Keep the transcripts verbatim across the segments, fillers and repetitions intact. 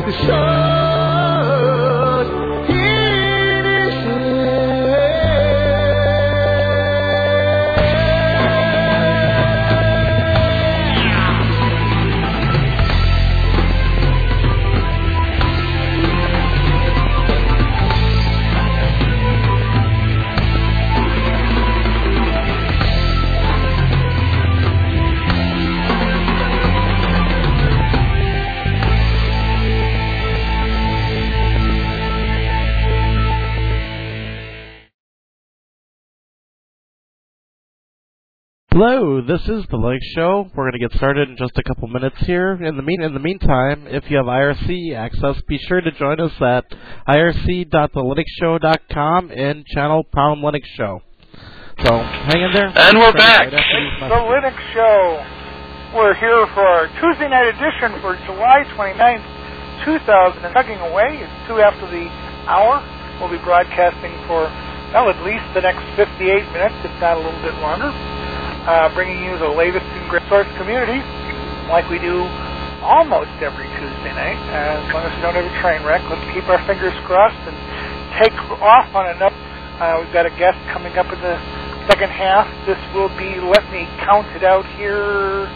Hello, this is the Linux Show. We're going to get started in just a couple minutes here. In the mean, in the meantime, if you have I R C access, be sure to join us at I R C dot the linux show dot com and channel Pound Linux Show. So hang in there. And we're back. It's the Linux Show. We're here for our Tuesday night edition for July twenty-ninth, two thousand. And chugging away, it's two after the hour. We'll be broadcasting for, well, at least the next fifty-eight minutes, if not a little bit longer. Uh, bringing you the latest in Great Source community, like we do almost every Tuesday night. Uh, as long as we don't have a train wreck, let's keep our fingers crossed and take off on another. Uh, we've got a guest coming up in the second half. This will be, let me count it out here,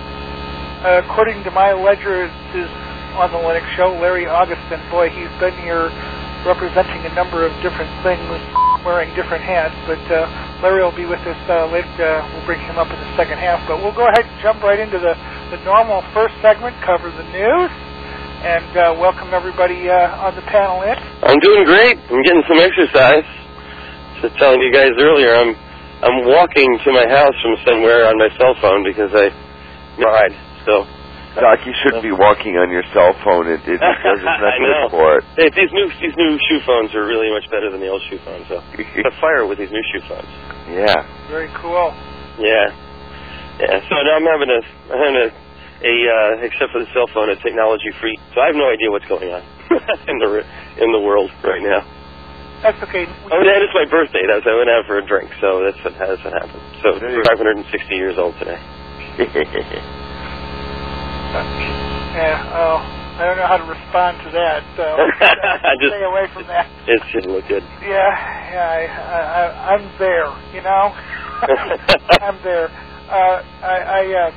uh, according to my ledger, this is on the Linux Show, Larry Augustin. Boy, he's been here representing a number of different things, wearing different hats, but uh, Larry will be with us uh, later. Uh, we'll bring him up in the second half, but we'll go ahead and jump right into the, the normal first segment, cover the news, and uh, welcome everybody uh, on the panel in. I'm doing great. I'm getting some exercise. Just telling you guys earlier, I'm I'm walking to my house from somewhere on my cell phone because I ride, so... Doc, you shouldn't be walking on your cell phone. It, it doesn't nothing good for it. Hey, these new these new shoe phones are really much better than the old shoe phones. So a fire with these new shoe phones. Yeah. Very cool. Yeah, yeah. So now I'm having a I'm having a, a uh, except for the cell phone, a technology free. So I have no idea what's going on in the in the world right now. That's okay. Oh, and it's my birthday. That's I went out for a drink. So that's what that's what happened. So I'm five hundred sixty years old today. Yeah, well, I don't know how to respond to that, so just, stay away from that. It shouldn't look good. Yeah, yeah, I, I, I'm there, you know? I'm there. Uh, I, I uh,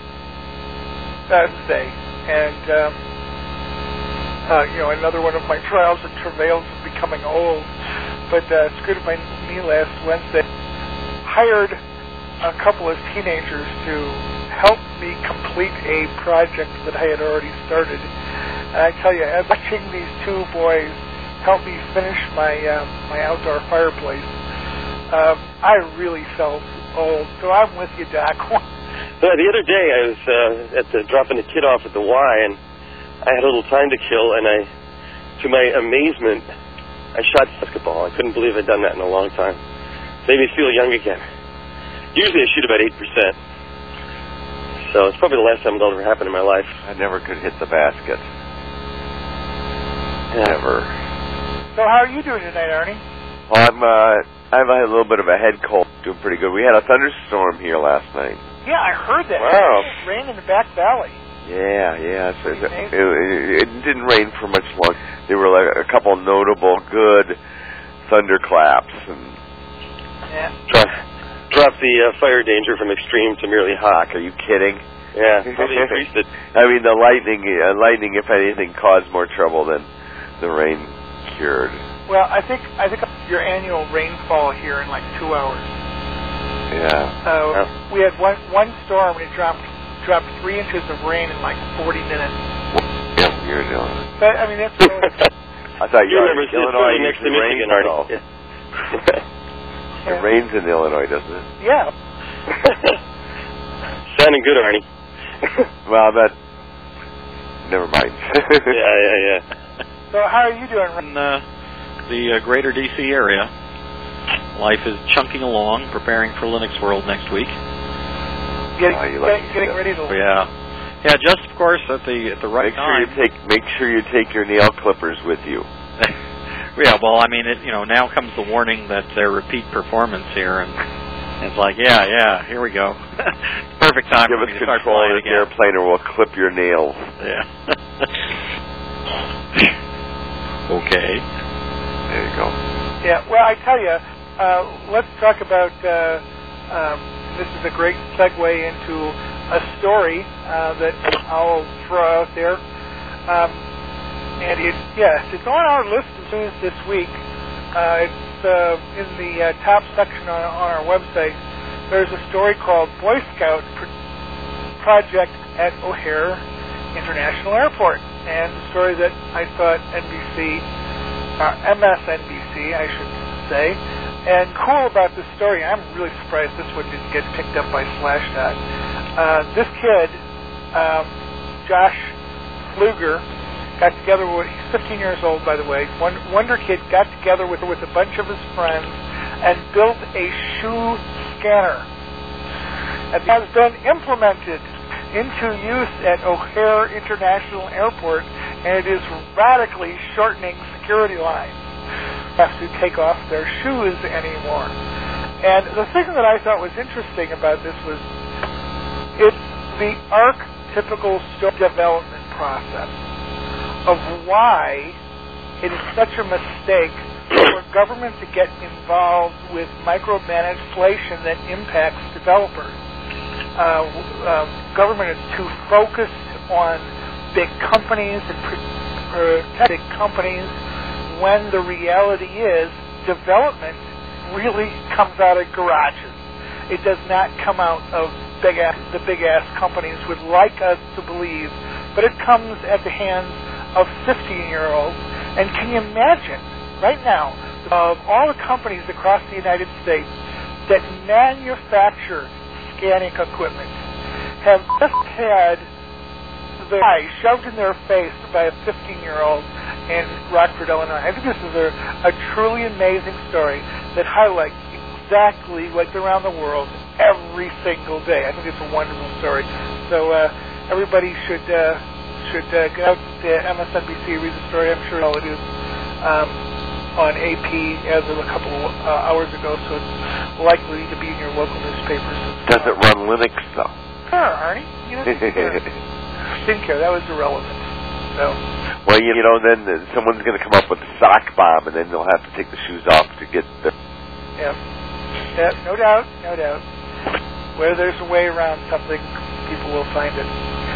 uh, say, and, um, uh, you know, another one of my trials and travails of becoming old, but uh, screwed my knee last Wednesday. Hired a couple of teenagers to help me complete a project that I had already started. And I tell you, as watching these two boys help me finish my um, my outdoor fireplace, um, I really felt old. So I'm with you, Doc. Well, the other day I was uh, at the dropping the kid off at the Y, and I had a little time to kill, and I, to my amazement, I shot basketball. I couldn't believe I'd done that in a long time. Made me feel young again. Usually I shoot about eight percent. So it's probably the last time that'll ever happen in my life. I never could hit the basket. Yeah. Never. So how are you doing tonight, Arnie? Well, I'm, uh, I've had a little bit of a head cold. Doing pretty good. We had a thunderstorm here last night. Yeah, I heard that. Wow. It rained in the back valley. Yeah, yeah. So it, it, it, it didn't rain for much long. There were like a couple notable good thunderclaps. And yeah. Drop, drop the uh, fire danger from extreme to merely hot. Are you kidding? Yeah, probably increased it. I mean, the lightning, uh, lightning, if anything, caused more trouble than the rain cured. Well, I think I think your annual rainfall here in like two hours. Yeah. Uh, oh. We had one one storm and it dropped dropped three inches of rain in like forty minutes. Yeah, you're doing it. But I mean, that's really. I thought you, you were remember in Illinois. next to Michigan, Artie. Yeah. It Yeah. rains in Illinois, doesn't it? Yeah. Sounding good, Arnie. Well, that. Never mind. yeah, yeah, yeah. So how are you doing? In uh, the uh, greater D C area, life is chunking along, preparing for Linux World next week. Getting, Oh, you like getting, getting ready to. Yeah, yeah. Just of course at the at the right make sure time. you take make sure you take your nail clippers with you. Yeah, well, I mean, it, you know, now comes the warning that their repeat performance here, and it's like, yeah, yeah, here we go. Perfect time Give for us me to start control flying of the again. airplane, or we'll clip your nails. Yeah. Okay. There you go. Yeah, well, I tell you, uh, let's talk about, uh, um, this is a great segue into a story uh, that I'll throw out there. Um, and it, yes, it's on our list of news this week. Uh, it's uh, in the uh, top section on, on our website. There's a story called Boy Scout Pro- Project at O'Hare International Airport. And the story that I thought N B C, uh, M S N B C, I should say. And cool about this story, I'm really surprised this one didn't get picked up by Slashdot. Uh, this kid, um, Josh Pfluger, got together with, he's fifteen years old, by the way, Wonder Kid got together with, with a bunch of his friends and built a shoe scanner. It has been implemented into use at O'Hare International Airport, and it is radically shortening security lines. Have to take off their shoes anymore. And the thing that I thought was interesting about this was it's the archetypical development process of why it is such a mistake for government to get involved with micromanipulation that impacts developers. Uh, uh, government is too focused on big companies and protect big companies when the reality is development really comes out of garages. It does not come out of big ass, the big ass companies would like us to believe, but it comes at the hands of fifteen-year-olds. And can you imagine right now of all the companies across the United States that manufacture scanning equipment have just had the eye shoved in their face by a fifteen-year-old in Rockford, Illinois. I think this is a, a truly amazing story that highlights exactly what's around the world every single day. I think it's a wonderful story. So uh, everybody should uh, should uh, go out to M S N B C, read the story. I'm sure all it is um, on A P as of a couple of uh, hours ago, so it's likely to be in your local newspapers. Does it run Linux, though? Sure, Arnie. You know, didn't care. Didn't care. That was irrelevant. So. Well, you know, then uh, someone's going to come up with a sock bomb, and then they'll have to take the shoes off to get the... Yeah. Yeah, no doubt, no doubt. Where there's a way around something, people will find it.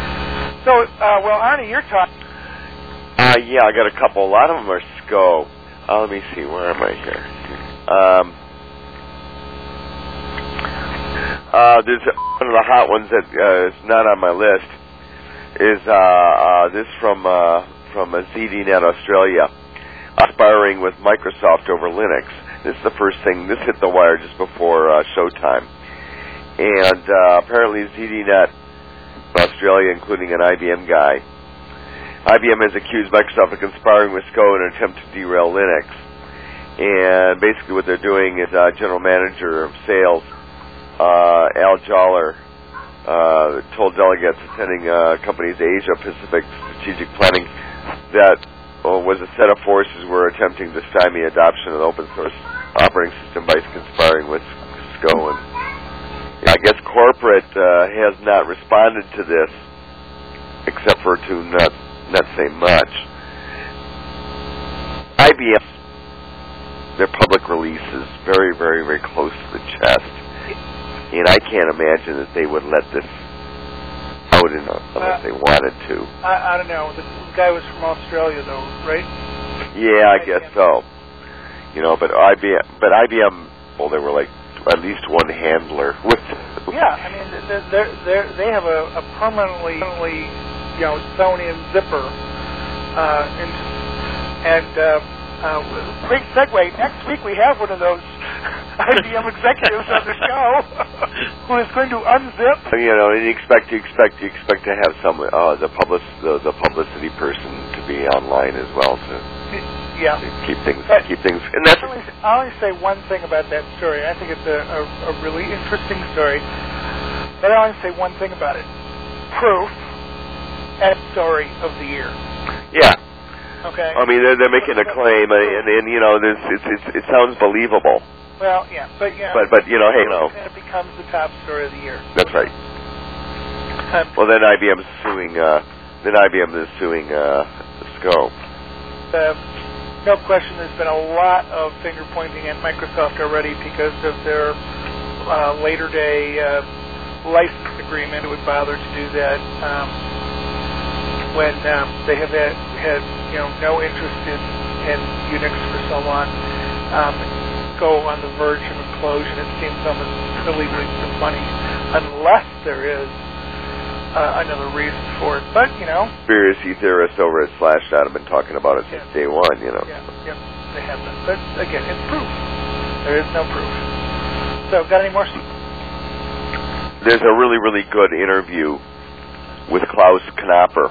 So, uh, well, Arnie, you're talking... Uh, yeah, I got a couple. A lot of them are S C O. Uh, let me see. Where am I here? Um, uh, there's one of the hot ones that uh, is not on my list. Is uh, uh, this from uh, from uh, Z D Net Australia, aspiring with Microsoft over Linux. This is the first thing. This hit the wire just before uh, showtime, and uh, apparently Z D Net Australia, including an I B M guy, I B M has accused Microsoft of conspiring with S C O in an attempt to derail Linux. And basically, what they're doing is uh, General Manager of Sales uh, Al Jollar. Uh, told delegates attending uh, company's Asia Pacific strategic planning that uh, was a set of forces were attempting to stymie adoption of the open source operating system by conspiring with S C O. And I guess corporate uh, has not responded to this, except for to not not say much. I B M, their public releases very, very, very close to the chest. And I can't imagine that they would let this out in a, unless uh, they wanted to. I, I don't know. The guy was from Australia, though, right? Yeah, I guess so. You know, but I B M, but I B M, well, there were like at least one handler with. Yeah, I mean, they're, they're, they're, they have a, a permanently, you know, sewn in zipper, uh, and and uh, uh, great segue. Next week we have one of those I B M executives on the show who is going to unzip. You know, and you expect you expect you expect to have some uh, the public the, the publicity person to be online as well to, yeah. to keep things but keep things. And that's I'll only, I'll only say one thing about that story. I think it's a, a, a really interesting story, but I'll only say one thing about it: proof and story of the year. Yeah. Okay. I mean, they're, they're making a claim, and, and you know, this it's, it's, it sounds believable. Well, yeah, but yeah. But but you know, hey, no. And it becomes the top story of the year. That's right. Um, well, then I B M is suing. Uh, then I B M is suing uh, S C O. Uh, no question there's been a lot of finger pointing at Microsoft already because of their uh, later day uh, license agreement. It would bother to do that um, when um, they have had, had you know no interest in, in Unix for so long. Um, go on the verge of implosion. It seems almost silly waste of money unless there is Uh, another reason for it, but you know, conspiracy theorists over at Slashdot have been talking about it since yeah. day one. You know, yeah, yeah, they have been. But again, it's proof. There is no proof. So, got any more? There's a really, really good interview with Klaus Knapper,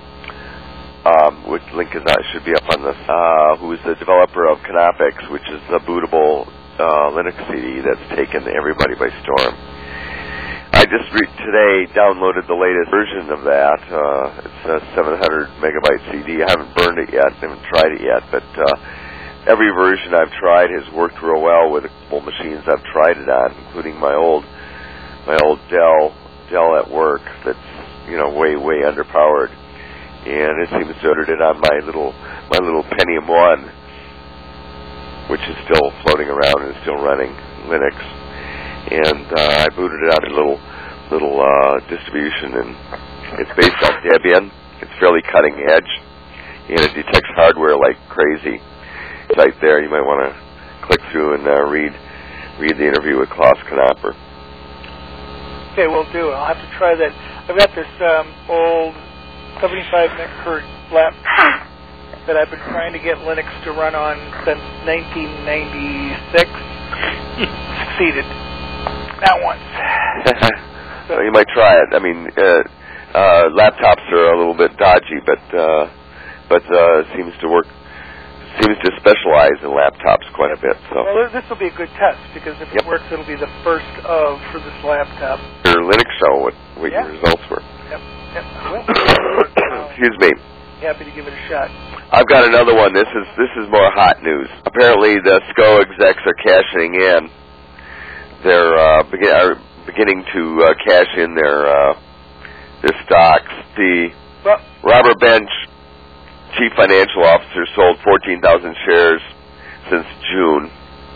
um, which link is not should be up on this. Uh, who is the developer of Knoppix, which is the bootable uh, Linux C D that's taken everybody by storm. I just re- today downloaded the latest version of that. Uh, it's a seven hundred megabyte C D. I haven't burned it yet. I haven't tried it yet. But uh, every version I've tried has worked real well with the couple machines I've tried it on, including my old my old Dell Dell at work that's you know way way underpowered, and it seems to have it on my little my little Pentium one, which is still floating around and still running Linux. And uh, I booted it out in a little little uh, distribution, and it's based on Debian. It's fairly cutting edge, and it detects hardware like crazy. It's right there. You might want to click through and uh, read read the interview with Klaus Knapper. Okay, we'll do. I'll have to try that. I've got this um, old seventy-five megahertz laptop that I've been trying to get Linux to run on since nineteen ninety-six. Succeeded. Not once. So you might try it. I mean, uh, uh, laptops are a little bit dodgy, but uh, but uh, seems to work. Seems to specialize in laptops quite a bit. So well, this will be a good test because if yep. it works, it'll be the first of for this laptop. Your Linux show, what, what yeah. your results were. Yep. Yep. I will. Excuse me. Happy to give it a shot. I've got another one. This is this is more hot news. Apparently, the S C O execs are cashing in. They're uh, begin, are beginning to uh, cash in their uh, their stocks. The well, Robert Bench, chief financial officer, sold fourteen thousand shares since June.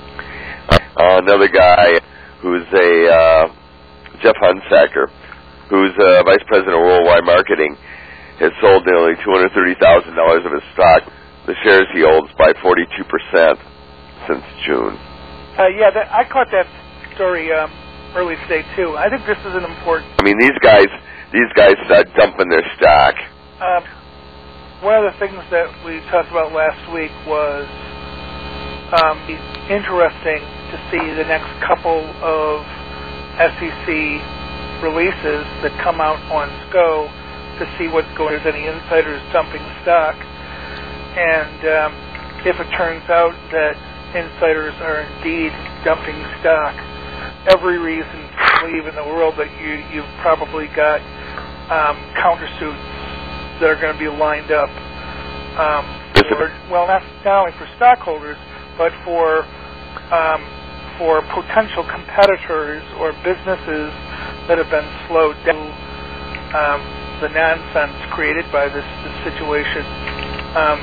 Uh, another guy who's a uh, Jeff Hunsaker, who's uh, vice president of worldwide marketing, has sold nearly two hundred thirty thousand dollars of his stock, the shares he holds, by forty-two percent since June. Uh, yeah, that, I caught that story um, early today too. I think this is an important. I mean, these guys, these guys start dumping their stock. Um, one of the things that we talked about last week was um, interesting to see the next couple of S E C releases that come out on S C O to see what's going. If there's any insiders dumping stock, and um, if it turns out that insiders are indeed dumping stock, every reason to believe in the world that you, you've probably got um, countersuits that are going to be lined up um, for, well, not, not only for stockholders, but for um, for potential competitors or businesses that have been slowed down. Um, the nonsense created by this, this situation. Um,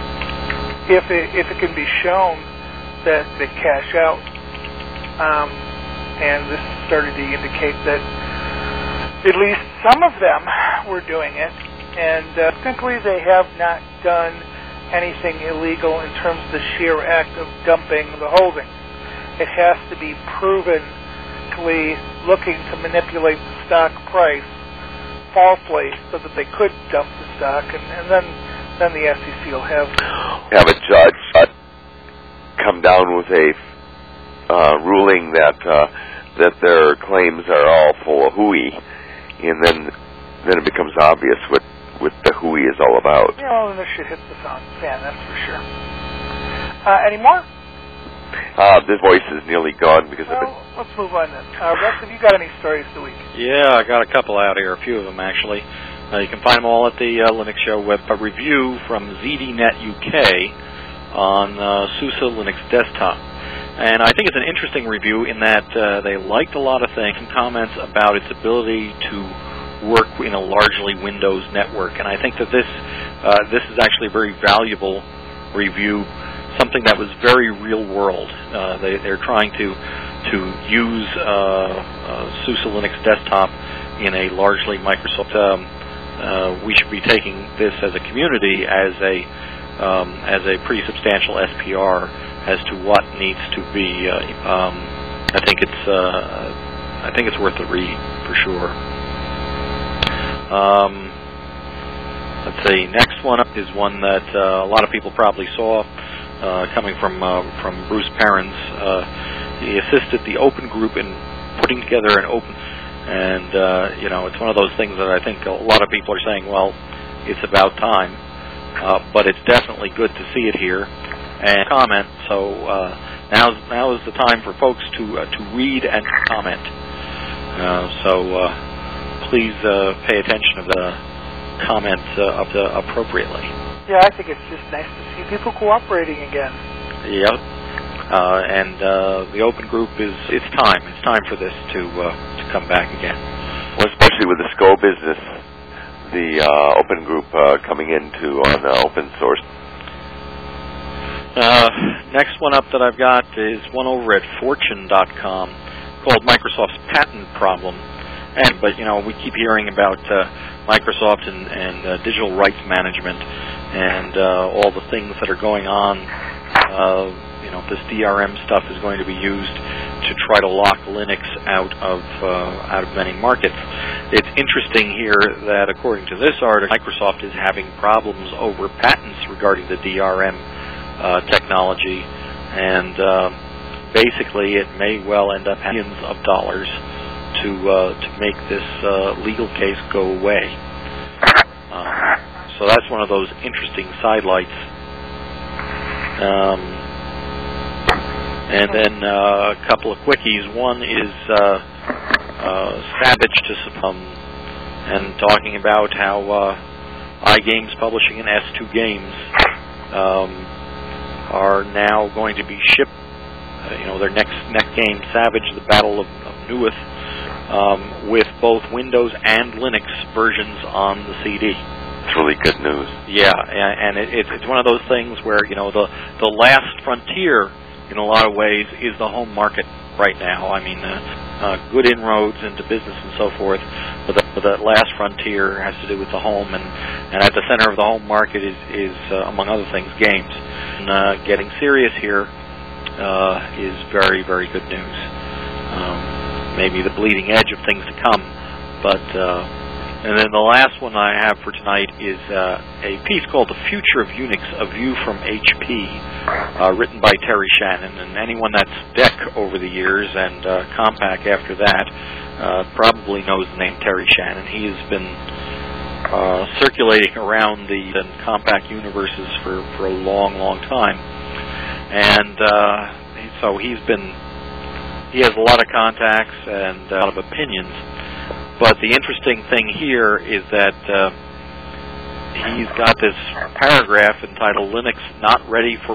if it, if it can be shown that they cash out, um, and this started to indicate that at least some of them were doing it, and uh, technically they have not done anything illegal in terms of the sheer act of dumping the holdings. It has to be provenly looking to manipulate the stock price falsely so that they could dump the stock, and, and then then the S E C will have have a judge uh, come down with a uh, ruling that uh, that their claims are all full of hooey, and then then it becomes obvious what what the hooey is all about. You know, and this shit hits the fan, that's for sure. Uh, any more? Uh, this voice is nearly gone because well, of it. Let's move on then. Uh, Rex, have you got any stories this week? Yeah, I got a couple out here, a few of them actually. Uh, you can find them all at the uh, Linux Show web. A review from Z D Net U K on uh, SUSE Linux Desktop. And I think it's an interesting review in that uh, they liked a lot of things and comments about its ability to work in a largely Windows network. And I think that this uh, this is actually very valuable review something that was very real world. Uh, they, they're trying to to use uh, uh, SUSE Linux Desktop in a largely Microsoft. Um, uh, we should be taking this as a community as a um, as a pretty substantial S P R as to what needs to be. Uh, um, I think it's uh, I think it's worth a read for sure. Um, let's see. Next one up is one that uh, a lot of people probably saw. Uh, coming from uh, from Bruce Perrins, uh, he assisted the Open Group in putting together an open, and uh, you know, it's one of those things that I think a lot of people are saying, well, it's about time, uh, but it's definitely good to see it here and comment. So uh, now now is the time for folks to uh, to read and comment. Uh, so uh, please uh, pay attention to the comments uh, of the appropriately. Yeah, I think it's just nice to see people cooperating again. Yep. Uh, and uh, the Open Group is, it's time. It's time for this to uh, to come back again. Well, especially with the S C O business, the uh, Open Group uh, coming into on uh, open source. Uh, next one up that I've got is one over at fortune dot com called Microsoft's Patent Problem. And, but, you know, we keep hearing about uh, Microsoft and, and uh, digital rights management and uh, all the things that are going on. Uh, you know, this D R M stuff is going to be used to try to lock Linux out of uh, out of many markets. It's interesting here that, according to this article, Microsoft is having problems over patents regarding the D R M uh, technology, and uh, basically it may well end up millions of dollars to uh, to make this uh, legal case go away. Uh, so that's one of those interesting sidelights. Um, and then uh, a couple of quickies. One is uh, uh, Savage to some, and talking about how uh, iGames Publishing and S two Games um, are now going to be shipped. Uh, you know, their next next game, Savage: The Battle of, of Newith. Um, with both Windows and Linux versions on the C D. It's really good news. Yeah, and, and it, it's, it's one of those things where, you know, the, the last frontier, in a lot of ways, is the home market right now. I mean, uh, uh, good inroads into business and so forth, but the, but the last frontier has to do with the home, and, and at the center of the home market is, is uh, among other things, games. And uh, getting serious here uh, is very, very good news. Um, maybe the bleeding edge of things to come. But uh, and then the last one I have for tonight is uh, a piece called "The Future of Unix: A View from H P," uh, written by Terry Shannon. And anyone that's D E C over the years and uh, Compaq after that uh, probably knows the name Terry Shannon. He has been uh, circulating around the, the Compaq universes for, for a long, long time, and uh, so he's been. He has a lot of contacts and a lot of opinions, but the interesting thing here is that uh, he's got this paragraph entitled "Linux Not Ready for,"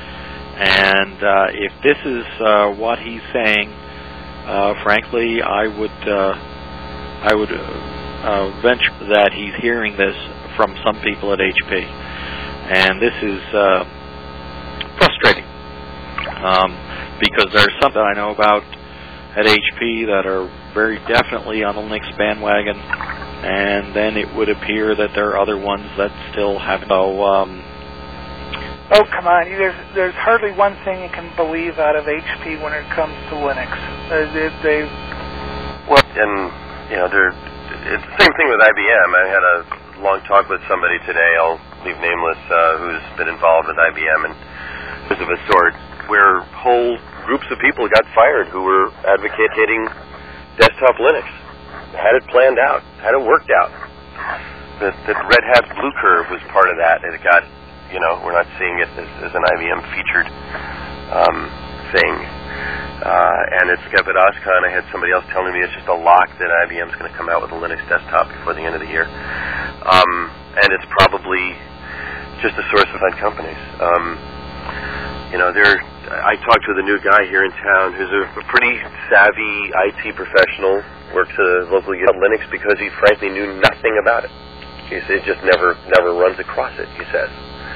and uh, if this is uh, what he's saying, uh, frankly, I would uh, I would uh, venture that he's hearing this from some people at H P, and this is uh, frustrating. Um, Because there's something I know about at H P that are very definitely on the Linux bandwagon, and then it would appear that there are other ones that still haven't. So, um, oh, come on. There's there's hardly one thing you can believe out of H P when it comes to Linux. Uh, they, they well, and, you know, they're, it's the same thing with I B M. I had a long talk with somebody today, I'll leave nameless, uh, who's been involved with I B M, and because of a sort, where whole groups of people got fired who were advocating desktop Linux, had it planned out, had it worked out. The, the Red Hat Blue Curve was part of that, and it got, you know, we're not seeing it as, as an I B M featured um, thing. Uh, and it's at OSCON, I had somebody else telling me it's just a lock that I B M's going to come out with a Linux desktop before the end of the year. Um, and it's probably just a source of fun companies. Um, You know, there. I talked to the new guy here in town who's a, a pretty savvy I T professional, works at a local Linux because he frankly knew nothing about it. He said it just never, never runs across it, he says.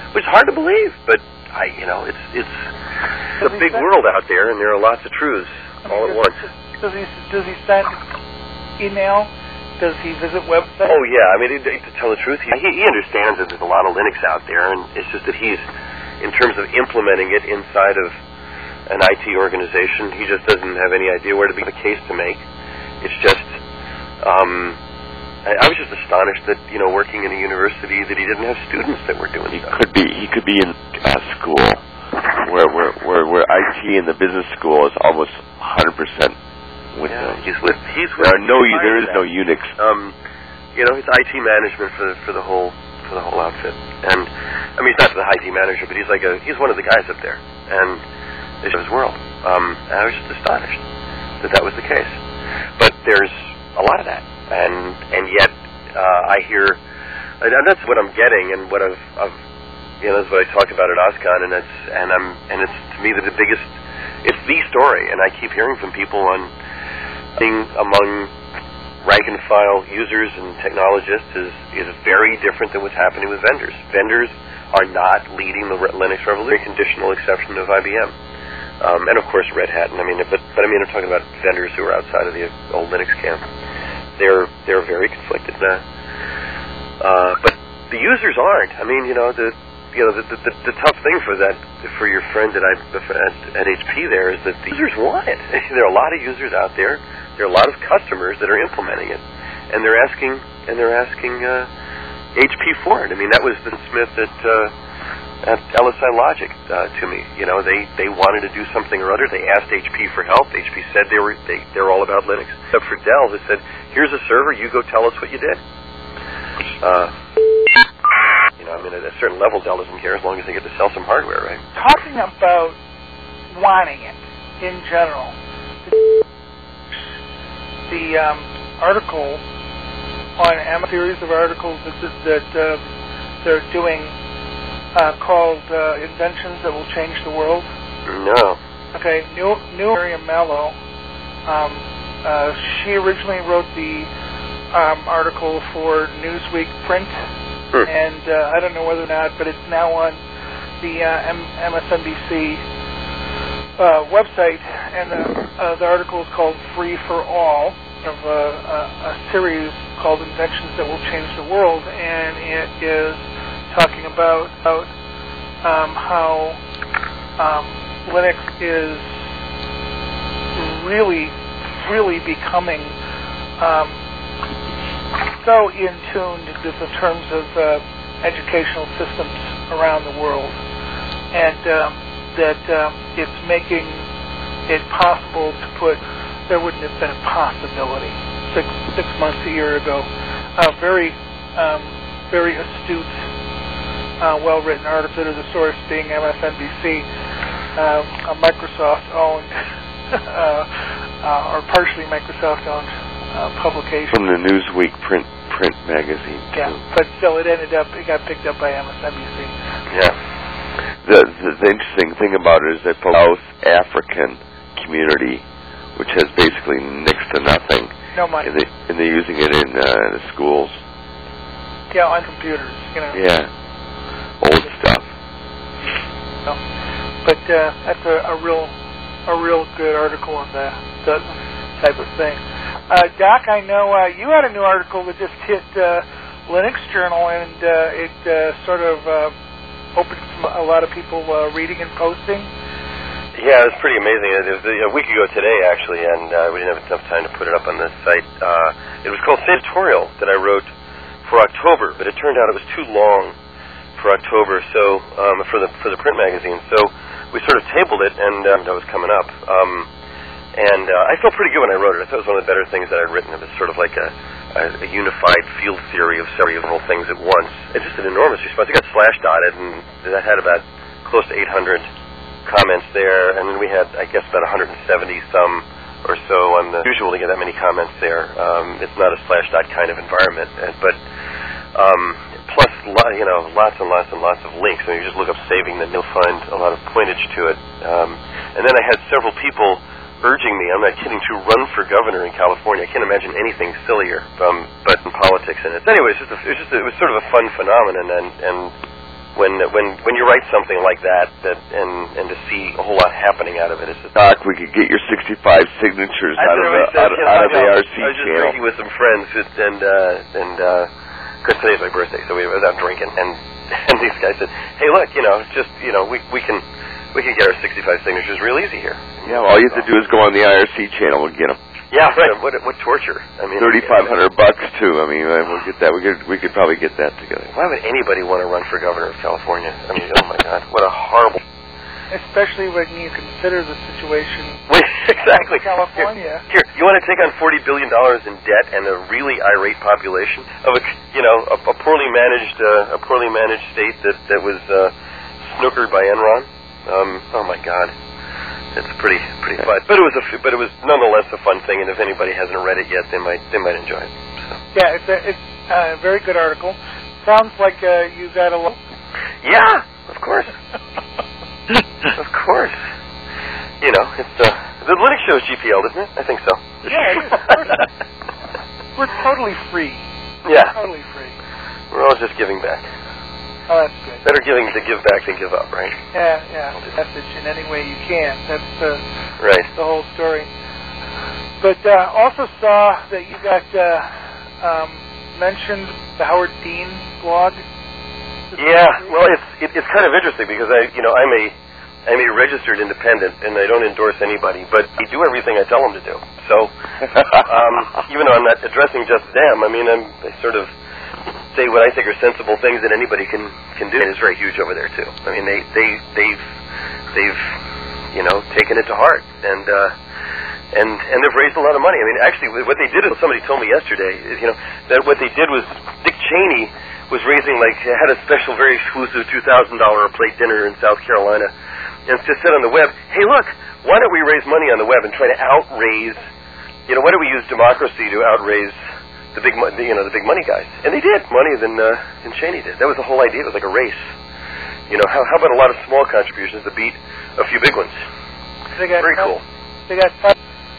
which is hard to believe, but I, you know, it's it's a big world out there, and there are lots of truths all at once. Does he does he send email? Does he visit websites? Oh yeah, I mean, to tell the truth, he he understands that there's a lot of Linux out there, and it's just that he's, in terms of implementing it inside of an I T organization, he just doesn't have any idea where to be the case to make. It's just, um, I, I was just astonished that, you know, working in a university, that he didn't have students that were doing He stuff. could be he could be in a school where where where, where I T in the business school is almost one hundred percent Windows. Yeah, he's with he's with. There are no there is no Unix. Um, you know, it's I T management for the, for the whole for the whole outfit, and I mean, he's not the I T manager, but he's like a he's one of the guys up there, and it's his world. Um, and I was just astonished that that was the case. But there's a lot of that, and and yet uh, I hear, and that's what I'm getting, and what I've, I've you know, that's what I talked about at OSCON, and it's and I'm and it's to me the biggest, it's the story, and I keep hearing from people on being among rank and file users and technologists is is very different than what's happening with vendors. Vendors are not leading the Linux revolution, conditional exception of I B M. Um, and of course Red Hat, and I mean, but but I mean, I'm talking about vendors who are outside of the old Linux camp. They're they're very conflicted now. Uh, but the users aren't. I mean, you know, the you know the the, the, the tough thing for that for your friend at, at at H P there is that the users want it. There are a lot of users out there. There are a lot of customers that are implementing it, and they're asking and they're asking uh, H P for it. I mean, that was the Smith at. Uh, At L S I Logic uh, to me, you know, they, they wanted to do something or other. They asked H P for help. H P said they were they they're all about Linux. Except for Dell, who said, "Here's a server. You go tell us what you did." Uh, you know, I mean, at a certain level, Dell doesn't care as long as they get to sell some hardware, right? Talking about wanting it in general, the um, article on a series of articles that that uh, they're doing. Uh, called uh, Inventions That Will Change the World. No. Okay, New, New Miriam Mello. Um, uh, she originally wrote the um, article for Newsweek Print, hmm. and uh, I don't know whether or not, but it's now on the uh, M- M S N B C uh, website, and the, uh, the article is called Free for All, of a, a, a series called Inventions That Will Change the World, and it is talking about, about um, how um, Linux is really, really becoming um, so in tune with the terms of uh, educational systems around the world, and um, that um, it's making it possible to put, there wouldn't have been a possibility six six months, a year ago. Uh, very, um, very astute. Uh, well-written article, the source being M S N B C, uh, a Microsoft-owned, uh, uh, or partially Microsoft-owned uh, publication. From the Newsweek print print magazine. Yeah, but still, it ended up, it got picked up by M S N B C. Yeah. The, the the interesting thing about it is that the South African community, which has basically next to nothing, no money, and, they, and they're using it in uh, the schools. Yeah, on computers, you know. Yeah. Old stuff. So, but uh, that's a, a real, a real good article on that, that type of thing. Uh, Doc, I know uh, you had a new article that just hit uh, Linux Journal, and uh, it uh, sort of uh, opened a lot of people uh, reading and posting. Yeah, it was pretty amazing. It was a week ago today, actually, and uh, we didn't have enough time to put it up on the site. Uh, it was called Editorial that I wrote for October, but it turned out it was too long for October, so um, for the for the print magazine. So we sort of tabled it, and um, that was coming up. Um, and uh, I felt pretty good when I wrote it. I thought it was one of the better things that I'd written. It was sort of like a, a, a unified field theory of several things at once. It's just an enormous response. It got slash dotted, and that had about close to eight hundred comments there, and then we had, I guess, about one hundred seventy some or so on the usual to get that many comments there. Um, it's not a slash dot kind of environment, but um, plus, you know, lots and lots and lots of links. I mean, you just look up saving, then you'll find a lot of pointage to it. Um, and then I had several people urging me, I'm not kidding, to run for governor in California. I can't imagine anything sillier, um, but in politics in it. So anyway, it's just a, it was just a, it was sort of a fun phenomenon, and, and when when when you write something like that, that and and to see a whole lot happening out of it is just. Doc, we could get your sixty-five signatures I out of the said, out, you know, out of the I A R C was just channel. drinking with some friends, and uh, and because uh, today's my birthday, so we were out drinking, and and these guys said, "Hey, look, you know, just you know, we we can we can get our sixty-five signatures real easy here." Yeah, well, all you have to do is go on the I R C channel and get them. Yeah, right. What what torture? I mean, thirty-five hundred bucks too. I mean, we'll get that. We could we could probably get that together. Why would anybody want to run for governor of California? I mean, oh my God, what a horrible. Especially when you consider the situation Wait, exactly. in California. Here, here, you want to take on forty billion dollars in debt and a really irate population of a, you know, a, a poorly managed, uh, a poorly managed state that that was uh, snookered by Enron. Um, oh my God. It's pretty pretty fun, but it was a but it was nonetheless a fun thing. And if anybody hasn't read it yet, they might they might enjoy it. So. Yeah, it's a it's a very good article. Sounds like uh, you got a. Lo- yeah, of course, of course. You know, it's uh, the Linux show is G P L, isn't it? I think so. Yeah, it is. Of course. We're totally free. Yeah, Totally free. we're all just giving back. Oh, that's good. Better giving to give back than give up, right? Yeah, yeah. Message in any way you can. That's the Right. the whole story. But uh, also saw that you got uh, um, mentioned the Howard Dean blog. Yeah, well, it's it, it's kind of interesting because I, you know, I'm a I'm a registered independent and I don't endorse anybody, but I do everything I tell them to do. So, um, even though I'm not addressing just them, I mean, I'm I sort of say what I think are sensible things that anybody can can do. And it's very huge over there too. I mean, they they they've they've you know taken it to heart and. uh And and they've raised a lot of money. I mean, actually, what they did is somebody told me yesterday is, you know, that what they did was Dick Cheney was raising, like, had a special, very exclusive two thousand dollars a plate dinner in South Carolina, and just said on the web, hey, look, why don't we raise money on the web and try to outraise, you know, why don't we use democracy to outraise the big, mo- you know, the big money guys? And they did, money than uh, than Cheney did. That was the whole idea. It was like a race. You know, how how about a lot of small contributions to beat a few big ones? They got Very five, cool. They got five.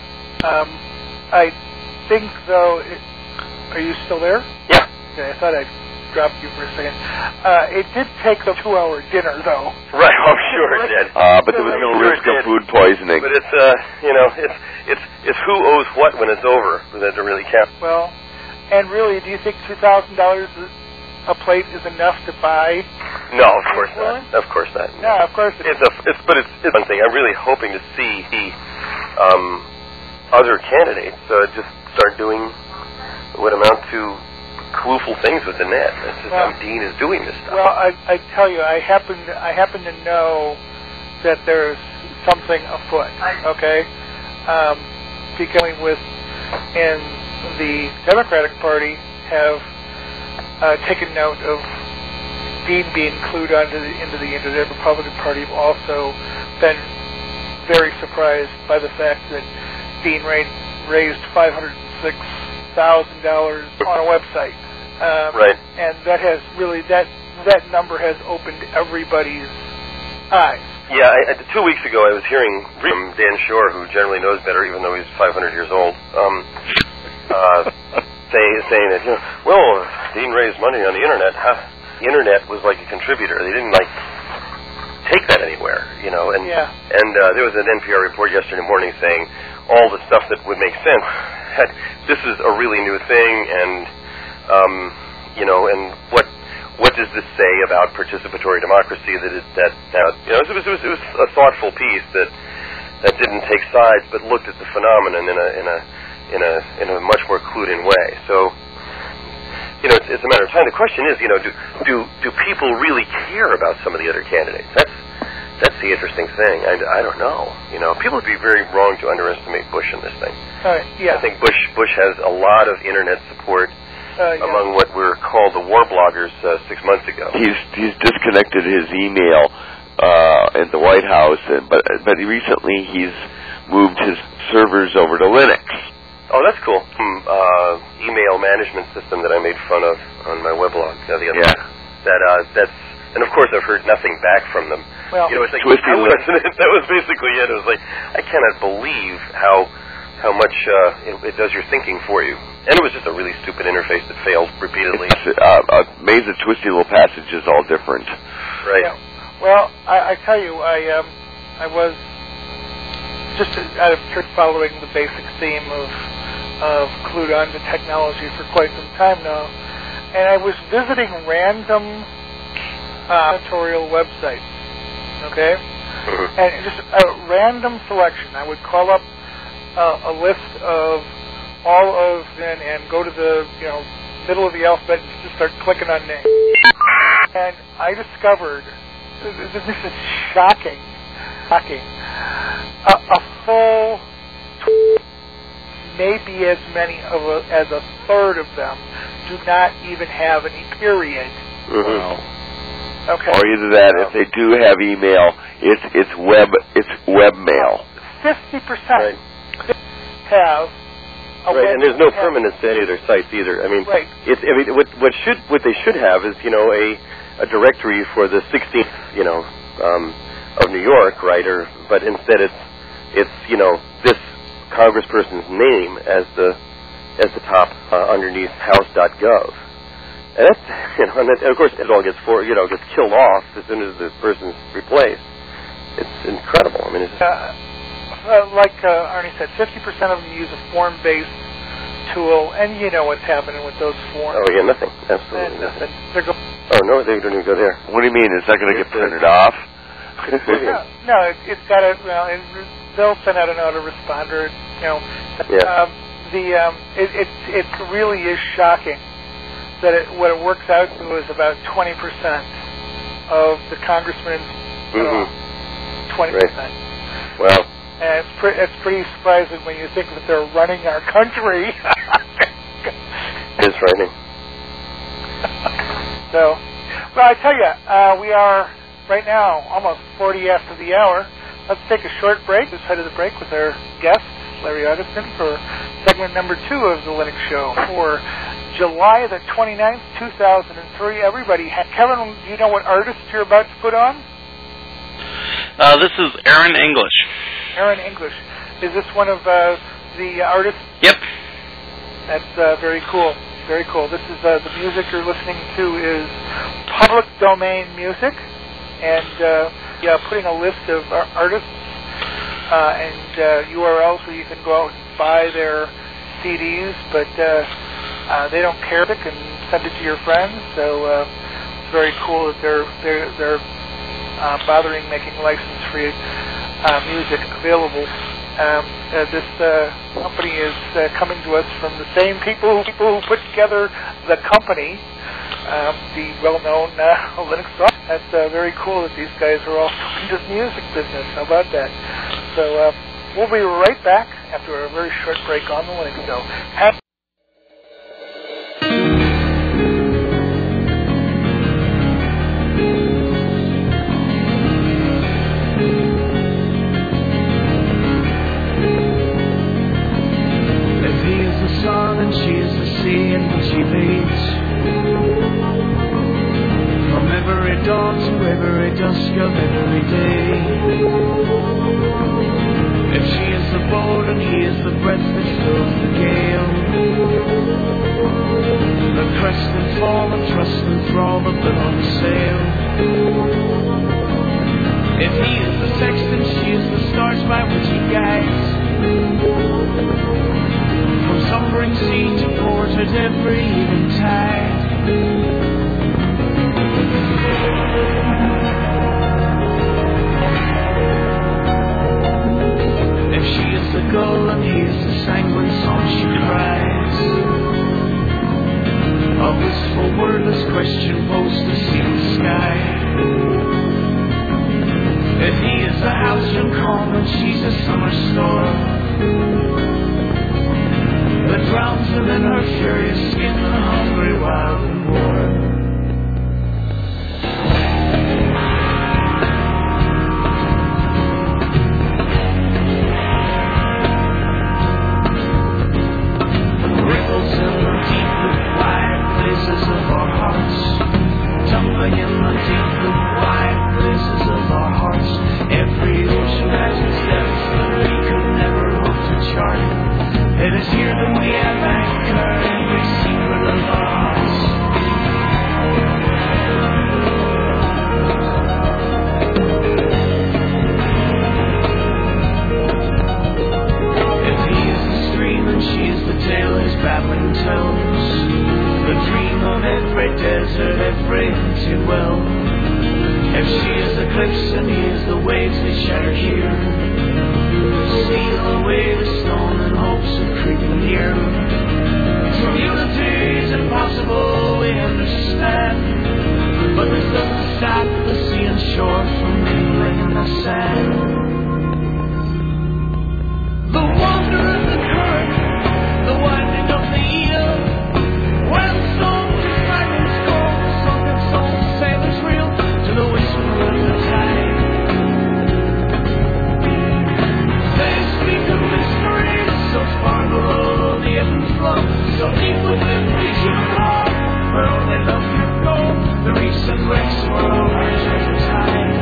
Um, I think, though, it, are you still there? Yeah. Okay, I thought I'd dropped you for a second. Uh, it did take a two-hour dinner, though. Right, I'm sure it did. Uh, but there was no Sure risk it of did. food poisoning. But it's, uh, you know, it's it's it's who owes what when it's over that it really counts. Well, and really, do you think two thousand dollars a plate is enough to buy? No, of course not. Of course not. No, of course it It's a, it's, but it's, it's one thing. I'm really hoping to see the um, other candidates uh, just start doing what amount to clueful things with the net. That's just Well- how Dean is doing this stuff. Well, I, I tell you, I happen I happen to know that there's something afoot. Okay, um, beginning with, and the Democratic Party have uh, taken note of Dean being clued onto the, into the into the Republican Party. Have also been very surprised by the fact that Dean raised, raised five hundred six thousand dollars on a website. Um, Right. And that has really, that that number has opened everybody's eyes. Yeah, I, I, two weeks ago I was hearing from Dan Shore, who generally knows better, even though he's five hundred years old, um, uh, saying saying that, you know, well, Dean raised money on the internet. Huh? The internet was like a contributor. They didn't like take that anywhere, you know. And Yeah. and uh, there was an N P R report yesterday morning saying all the stuff that would make sense. Had, this is a really new thing, and um, you know, and what what does this say about participatory democracy? That it, that uh, you know, it was, it was it was a thoughtful piece that that didn't take sides, but looked at the phenomenon in a in a in a in a much more clued-in way. So. You know, it's, it's a matter of time. The question is, you know, do do do people really care about some of the other candidates? That's that's the interesting thing. I, I don't know. You know, people would be very wrong to underestimate Bush in this thing. Uh, yeah. I think Bush Bush has a lot of internet support uh, yeah. among what were called the war bloggers uh, six months ago. He's he's disconnected his email uh, at the White House, and, but but recently he's moved his servers over to Linux. Oh, that's cool. Hmm, uh, email management system that I made fun of on my weblog uh, the other Yeah. day. That uh, that's and of course I've heard nothing back from them. Well, You know, it's like Twisty that lip. was, that was basically it. It was like I cannot believe how how much uh, it, it does your thinking for you. And it was just a really stupid interface that failed repeatedly. It's uh, a maze of twisty little passages, all different. Right. Yeah. Well, I, I tell you, I um, I was just out of pure following the basic theme of of clued on to technology for quite some time now, and I was visiting random uh, editorial websites. Okay, Mm-hmm. and just a random selection. I would call up uh, a list of all of and, and go to the you know middle of the alphabet and just start clicking on names. And I discovered, this is shocking, shocking, a, a full, maybe as many of a, as a third of them do not even have any period. Mm-hmm. Wow. Okay. Or either that, if they do have email, it's it's web it's webmail. Fifty percent have. A Right, web and there's no have, permanence to any of their sites either. I mean, right. it's I mean, what what should what they should have is you know a a directory for the sixteenth you know um, of New York, right? Or but instead it's it's you know this congressperson's name as the as the top uh, underneath house dot gov, and that's you know and, that, and of course it all gets for you know gets killed off as soon as the person's replaced. It's incredible. I mean, it's just, Uh, Uh, like uh, Arnie said, fifty percent of them use a form-based tool, and you know what's happening with those forms. oh yeah, nothing, absolutely And, nothing. uh, they're go- Oh no, they don't even go there. What do you mean? Is that going to get It's, uh, printed off? no, no, it, it's got a well. It, they'll send out an autoresponder. You know, Yeah. um, the um, it, it it really is shocking that it, what it works out to is about twenty percent of the congressman's Mhm. twenty percent. Wow. And it's, pre- it's pretty surprising when you think that they're running our country. It's frightening. So, well, I tell you, uh, we are right now almost forty after the hour. Let's take a short break. Let's head to the break with our guest, Larry Augustin, for segment number two of the Linux Show for July the twenty-ninth, two thousand three. Everybody, Kevin, do you know what artist you're about to put on? Uh, this is Aaron English. Aaron English. Is this one of uh, the artists? Yep. That's uh, very cool. Very cool. This is uh, the music you're listening to is public domain music, and uh, yeah, putting a list of uh, artists uh, and uh, U R Ls where you can go out and buy their C Ds, but uh, uh, they don't care. They can send it to your friends. So uh, it's very cool that they're they're they're uh, bothering making license-free uh, music available. Um, uh, this uh, company is uh, coming to us from the same people, people who put together the company, um, the well-known uh, Linux software. That's uh, very cool that these guys are all in this music business. How about that? So uh, we'll be right back after a very short break on the Linux Show. Have and she's the sea in which he leads. From every dawn to every dusk of every day. If she is the boat and he is the breath that fills the gale, the crest and fall, the trust and thrall that live on the sail. If he is the sexton, she is the stars by which he guides. From slumbering sea to port at every eventide. If she is the gull and he is the sanguine song she cries, a wistful wordless question posed to see the sky. If he is the house from calm and she's a summer storm that drowns within her furious skin the hungry, wild and warm. Ripples in the deep blue wide places of our hearts, tumbling in the deep blue wide places of our hearts. Every ocean has its depths that we could never hope to chart. It is here that we have anchored every secret of our hearts. If he is the stream and she is the tale his babbling tells, the dream on every desert, every empty well. If she is the cliffs and he is the waves that shatter here, steal away the stone and hopes of creeping near. From unity is impossible, we understand, but this doesn't stop the sea and shore from mingling in the sand. The wonder of the current, the winding of the eel, when songs and fragments go, sunken souls say there's real to the whisper of the tide. They speak of mysteries so far below the ebb and flow, so deep within reach of love, where only love can go. The reefs and wrecks were all our treasures hide.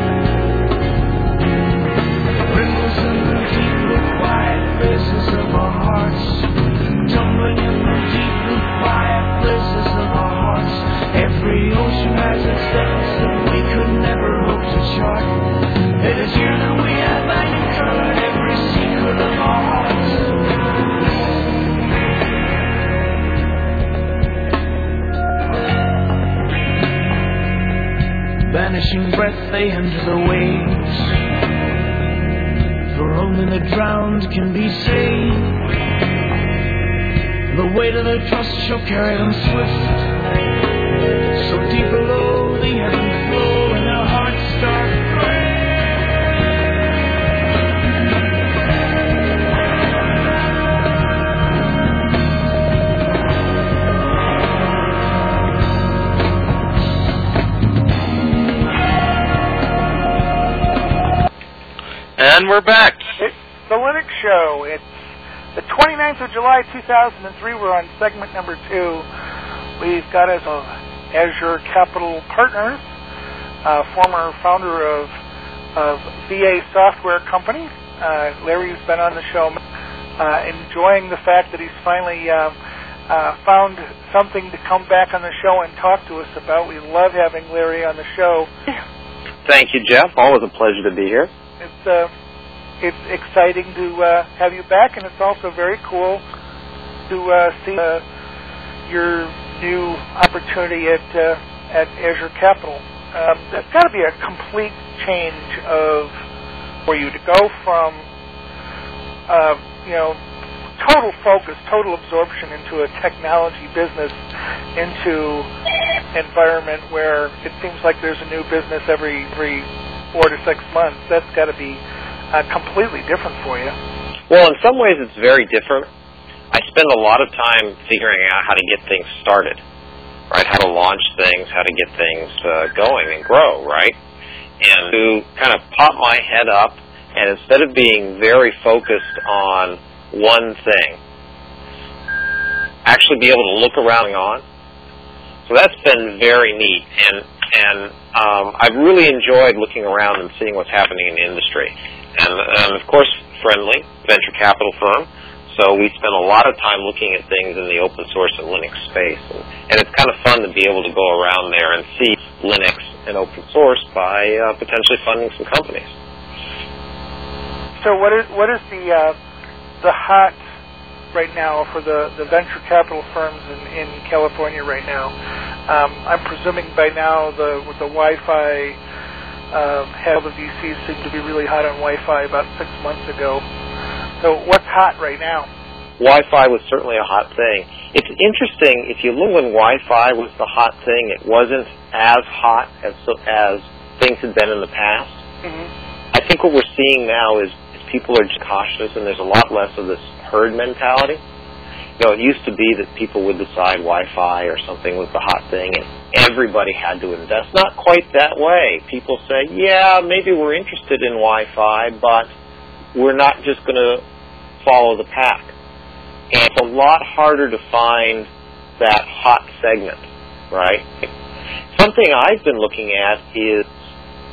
Ripples in the deep blue quiet places of our hearts, tumbling in the deep blue quiet places of our hearts. Every ocean has its depths that we could never hope to chart. It is here that we have anchored every secret of our hearts. Vanishing breath, they enter the waves, for only the drowned can be saved. The weight of their trust shall carry them swift, so deep below the ebb and flow, and their hearts start praying. And we're back. It's the Linux Show. It's the twenty-ninth of July, two thousand three. We're on segment number two. We've got as a Azure Capital Partners, uh, former founder of, of V A Software Company. Uh, Larry's been on the show, uh, enjoying the fact that he's finally uh, uh, found something to come back on the show and talk to us about. We love having Larry on the show. Thank you, Jeff. Always a pleasure to be here. It's uh, it's exciting to uh, have you back, and it's also very cool to uh, see uh, your new opportunity at uh, at Azure Capital. Um, that's got to be a complete change of for you to go from uh, you know total focus, total absorption into a technology business, into an environment where it seems like there's a new business every every four to six months. That's got to be uh, completely different for you. Well, in some ways it's very different. I spend a lot of time figuring out how to get things started, right? How to launch things, how to get things uh, going and grow, right? And to kind of pop my head up and instead of being very focused on one thing, actually be able to look around and on. So that's been very neat, and and um, I've really enjoyed looking around and seeing what's happening in the industry. And, and of course, Friendly, venture capital firm, so we spend a lot of time looking at things in the open source and Linux space. And, and it's kind of fun to be able to go around there and see Linux and open source by uh, potentially funding some companies. So what is what is the uh, the hot right now for the, the venture capital firms in, in California right now? Um, I'm presuming by now the with the Wi-Fi, um, all the V Cs seem to be really hot on Wi-Fi about six months ago. So what's hot right now? Wi-Fi was certainly a hot thing. It's interesting, if you look when Wi-Fi was the hot thing, it wasn't as hot as as things had been in the past. Mm-hmm. I think what we're seeing now is, is people are just cautious, and there's a lot less of this herd mentality. You know, it used to be that people would decide Wi-Fi or something was the hot thing, and everybody had to invest. Not quite that way. People say, yeah, maybe we're interested in Wi-Fi, but we're not just going to follow the pack. And it's a lot harder to find that hot segment, right? Something I've been looking at is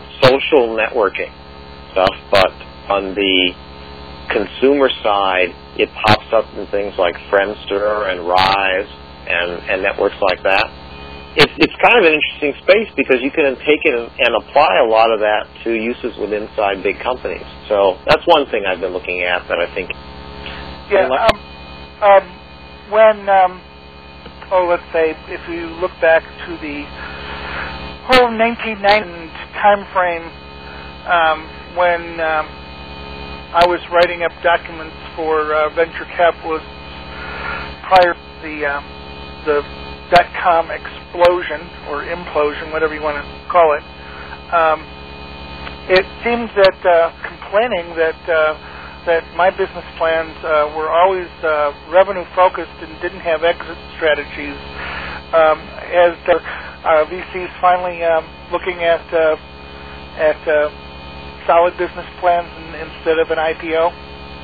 social networking stuff, but on the consumer side it pops up in things like Friendster and Rise and, and networks like that. It's, it's kind of an interesting space because you can take it and, and apply a lot of that to uses with inside big companies. So that's one thing I've been looking at that I think. Yeah. Um, um, when um, oh, let's say if you look back to the whole nineteen ninety time frame um, when um, I was writing up documents for uh, venture capitalists prior to the um, the dot-com explosion or implosion, whatever you want to call it. Um, it seems that uh, complaining that uh, that my business plans uh, were always uh, revenue-focused and didn't have exit strategies, um, as the uh, V Cs finally um, looking at uh, at uh, solid business plans in, instead of an I P O.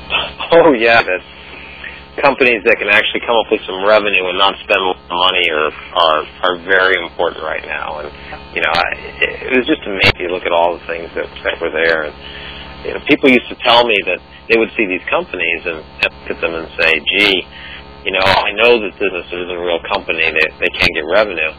Oh yeah, that's companies that can actually come up with some revenue and not spend money are are, are very important right now. And you know, I, it was just amazing to look at all the things that, that were there. And you know, people used to tell me that they would see these companies and look at them and say, "Gee, you know, I know that business isn't a real company; they they can't get revenue,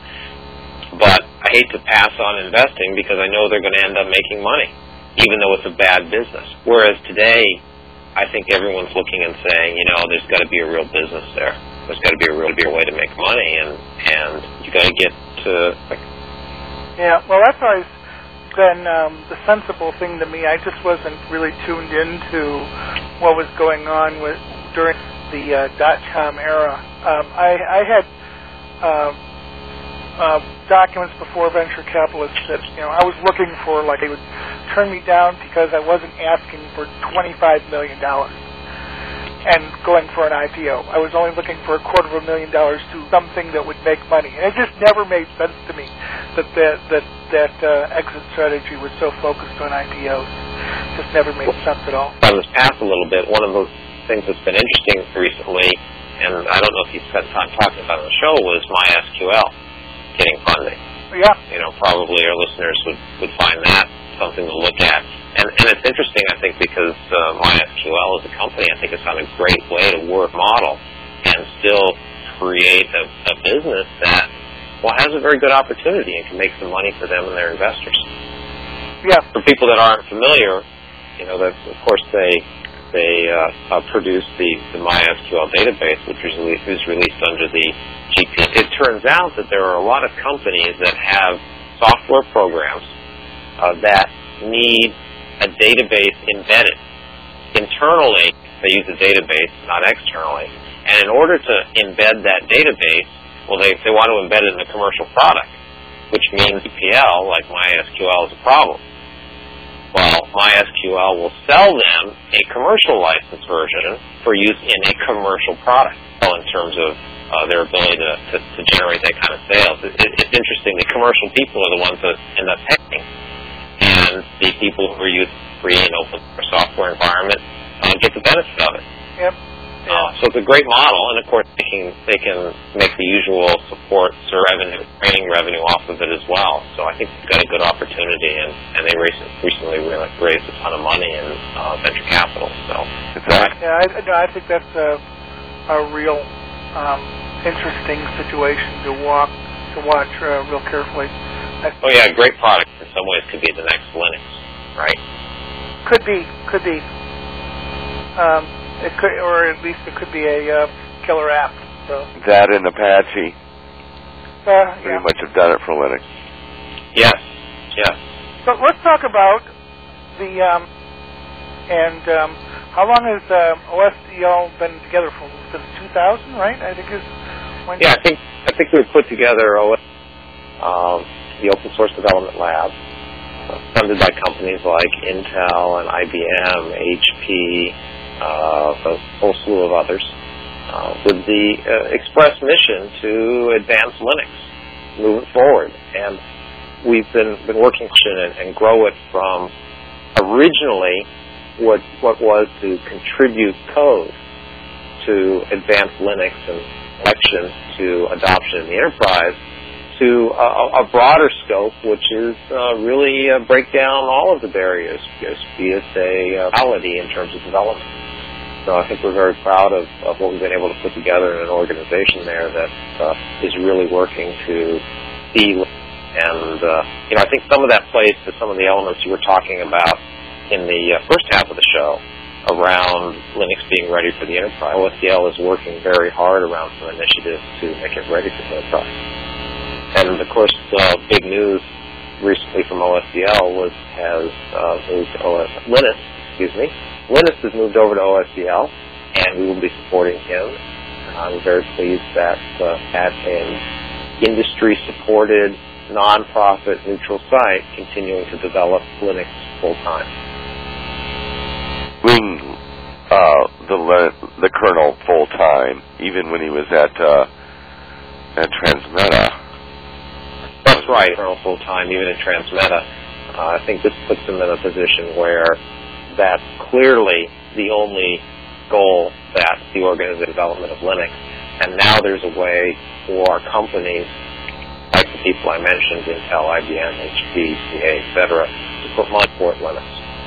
but I hate to pass on investing because I know they're going to end up making money, even though it's a bad business." Whereas today, I think everyone's looking and saying, you know, there's got to be a real business there. There's got to be a real, be a way to make money, and and you got to get to. Like, yeah, well, that's always been um, the sensible thing to me. I just wasn't really tuned into what was going on with during the uh, dot-com era. Um, I, I had uh, uh, documents before venture capitalists that you know I was looking for, like they would turn me down because I wasn't asking for twenty-five million dollars and going for an I P O. I was only looking for a quarter of a million dollars to something that would make money. And it just never made sense to me that that that, that uh, exit strategy was so focused on I P Os. It just never made sense at all. On this path a little bit, one of those things that's been interesting recently, and I don't know if you spent time talking about it on the show, was MySQL getting funding. Yeah. You know, probably our listeners would, would find that something to look at. And, and it's interesting, I think, because uh, MySQL as a company, I think it's on a great way to work model and still create a, a business that, well, has a very good opportunity and can make some money for them and their investors. Yeah. For people that aren't familiar, you know, that of course they they uh, uh, produce the, the MySQL database, which was released, was released under the G P L. It turns out that there are a lot of companies that have software programs uh, that need a database embedded. Internally, they use a database, not externally. And in order to embed that database, well, they, they want to embed it in a commercial product, which means G P L, like MySQL, is a problem. Well, MySQL will sell them a commercial license version for use in a commercial product. Well, in terms of uh, their ability to, to, to generate that kind of sales. It, it, it's interesting. The commercial people are the ones that end up paying. And the people who are using free and open software environment uh, get the benefit of it. Yep. Yeah. Uh, so it's a great model, and of course they can they can make the usual support revenue, training revenue off of it as well. So I think they've got a good opportunity, and, and they recently, recently raised a ton of money in uh, venture capital. So exactly. Yeah, I, no, I think that's a, a real um, interesting situation to walk to watch uh, real carefully. That's oh yeah, great product. In some ways, could be the next Linux, right? Could be, could be. Um, It could, or at least it could be a uh, killer app. So that and Apache uh, pretty yeah. much have done it for Linux. Yes, yes. So let's talk about the um, and um, how long has uh, O S D L been together for? Since two thousand, right? I think is when. Yeah, I think I think we put together O S, um, the Open Source Development Lab, uh, funded by companies like Intel and I B M, H P. Uh, a whole slew of others, uh, with the uh, express mission to advance Linux, moving forward. And we've been, been working and, and grow it from originally what what was to contribute code to advance Linux and election to adoption in the enterprise, to a, a broader scope, which is uh, really uh, break down all of the barriers, just be it a uh, reality in terms of development. So I think we're very proud of, of what we've been able to put together in an organization there that uh, is really working to see. And, uh, you know, I think some of that plays to some of the elements you were talking about in the uh, first half of the show around Linux being ready for the enterprise. O S D L is working very hard around some initiatives to make it ready for the enterprise. And, of course, uh, big news recently from O S D L was has uh, moved to O S Linus, excuse me. Linus has moved over to O S D L, and we will be supporting him. I'm very pleased that uh, at an industry-supported, non-profit, neutral site, continuing to develop Linux full-time. Being uh, the the kernel full-time, even when he was at uh, at Transmeta. That's right, kernel full-time, even at Transmeta. Uh, I think this puts him in a position where that's clearly the only goal that the organization development of Linux. And now there's a way for companies, like the people I mentioned, Intel, I B M, H P, C A, et cetera, to put money toward Linux.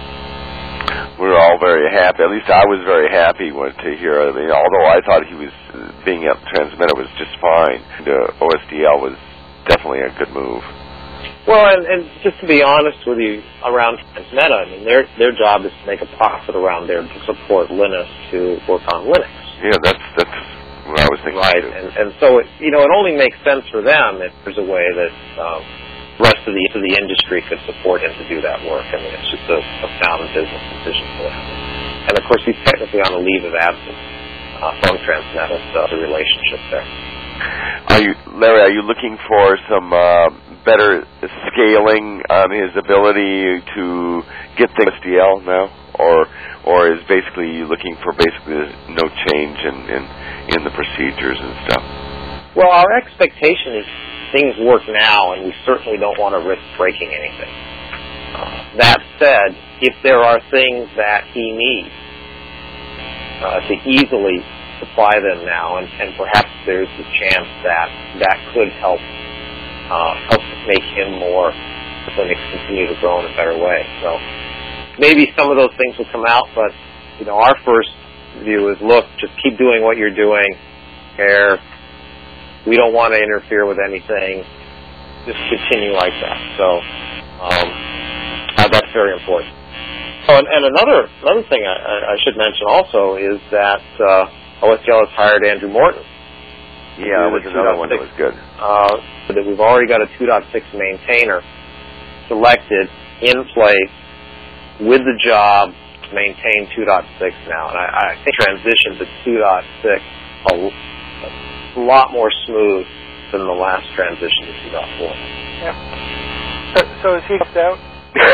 We're all very happy. At least I was very happy when, to hear. I mean, although I thought he was being at Transmeta was just fine. The O S D L was definitely a good move. Well, and, and just to be honest with you, around Transmeta, I mean, their their job is to make a profit around there to support Linus to work on Linux. Yeah, that's that's what I was thinking. Right, too. and and so it, you know, it only makes sense for them if there's a way that um, the rest of the of the industry could support him to do that work. I mean, it's just a, a sound business decision for them. And of course, he's technically on a leave of absence uh, from Transmeta, so the relationship there. Are you, Larry? Are you looking for some uh, better scaling on his ability to get things S D L now, or or is basically you looking for basically no change in, in in the procedures and stuff? Well, our expectation is things work now, and we certainly don't want to risk breaking anything. Uh, that said, if there are things that he needs uh, to easily supply them now, and, and perhaps there's a chance that that could help uh, help make him more Linux continue to grow in a better way. So maybe some of those things will come out, but you know, our first view is, look, just keep doing what you're doing. Here, we don't want to interfere with anything. Just continue like that. So um, uh, that's very important. Oh, and, and another another thing I, I should mention also is that. Uh, O S D L has hired Andrew Morton. Yeah, that was another one that was good. Uh, that we've already got a two point six maintainer selected in place with the job to maintain two point six now. And I, I think transition to two point six a, a lot more smooth than the last transition to two point four. Yeah. So, so is he left out?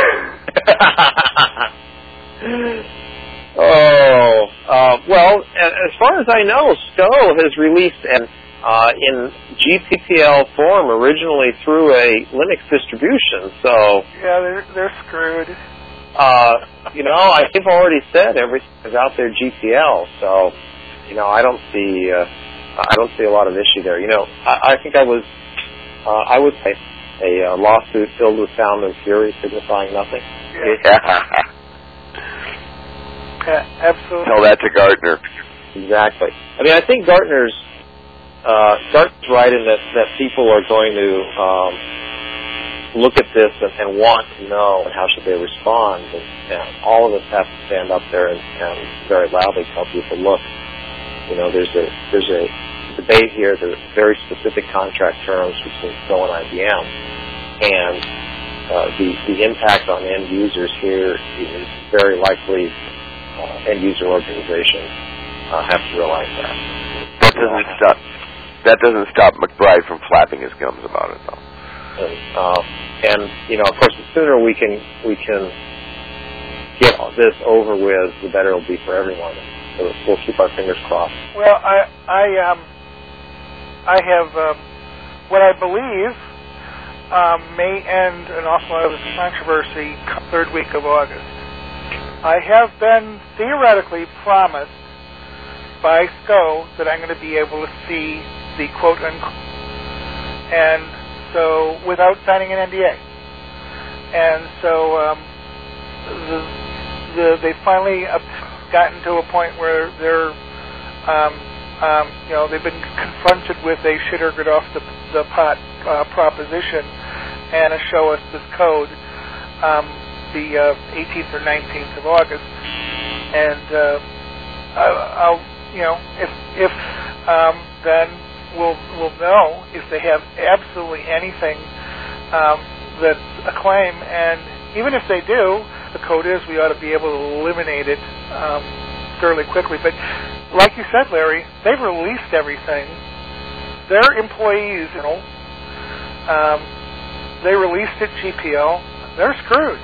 Oh, uh, well, as far as I know, SCO has released an, uh, in G P P L form originally through a Linux distribution, so... Yeah, they're, they're screwed. Uh, you know, I've already said everything is out there G P L, so, you know, I don't see, uh, I don't see a lot of issue there. You know, I, I think I was, uh, I would say a uh, lawsuit filled with sound and fury signifying nothing. Yeah. Yeah, absolutely. Tell that to Gartner. Exactly. I mean, I think Gartner's uh, Gartner's right in that, that people are going to um, look at this and, and want to know how should they respond. And, and all of us have to stand up there and, and very loudly tell people, look, you know, there's a there's a debate here. There's very specific contract terms between SCO and I B M, and uh, the the impact on end users here is very likely. Uh, end-user organizations uh, have to realize that. That doesn't stop. That doesn't stop McBride from flapping his gums about it, though. And, uh, and you know, of course, the sooner we can we can get this over with, the better it'll be for everyone. So we'll keep our fingers crossed. Well, I I um I have uh, what I believe um, may end an awful lot of this controversy third week of August. I have been theoretically promised by SCO that I'm going to be able to see the quote unquote, and so without signing an N D A. And so um, the, the they finally gotten to a point where they're, um, um, you know, they've been confronted with a shit or get off the, the pot uh, proposition and a show us this code um, the uh, eighteenth or nineteenth of August. And uh, I'll, you know, if if um, then we'll we'll know if they have absolutely anything um, that's a claim, and even if they do, the code is we ought to be able to eliminate it um, fairly quickly. But like you said, Larry, they've released everything. Their employees, you know, um, they released it G P L. They're screwed.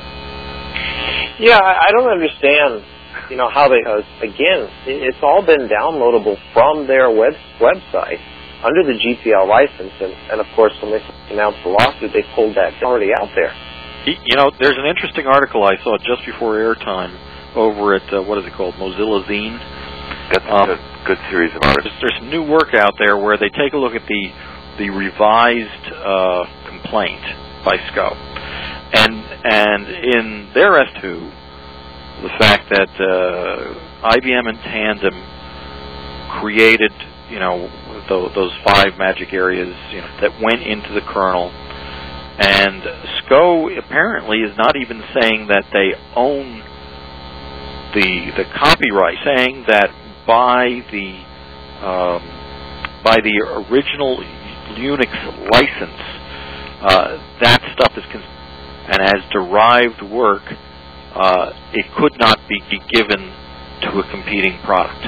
Yeah, I, I don't understand, you know, how they, uh, again, it's all been downloadable from their web, website under the G P L license, and, and of course when they announced the lawsuit, they pulled that already out there. You know, there's an interesting article I saw just before airtime over at, uh, what is it called, Mozilla Zine. That's um, a good series of articles. There's some new work out there where they take a look at the the revised uh, complaint by S C O. And and in their S two, the fact that uh, I B M and Tandem created, you know, those, those five magic areas, you know, that went into the kernel, and S C O apparently is not even saying that they own the the copyright, saying that by the um, by the original Unix license, uh, that stuff is, cons- and as derived work, uh, it could not be given to a competing product.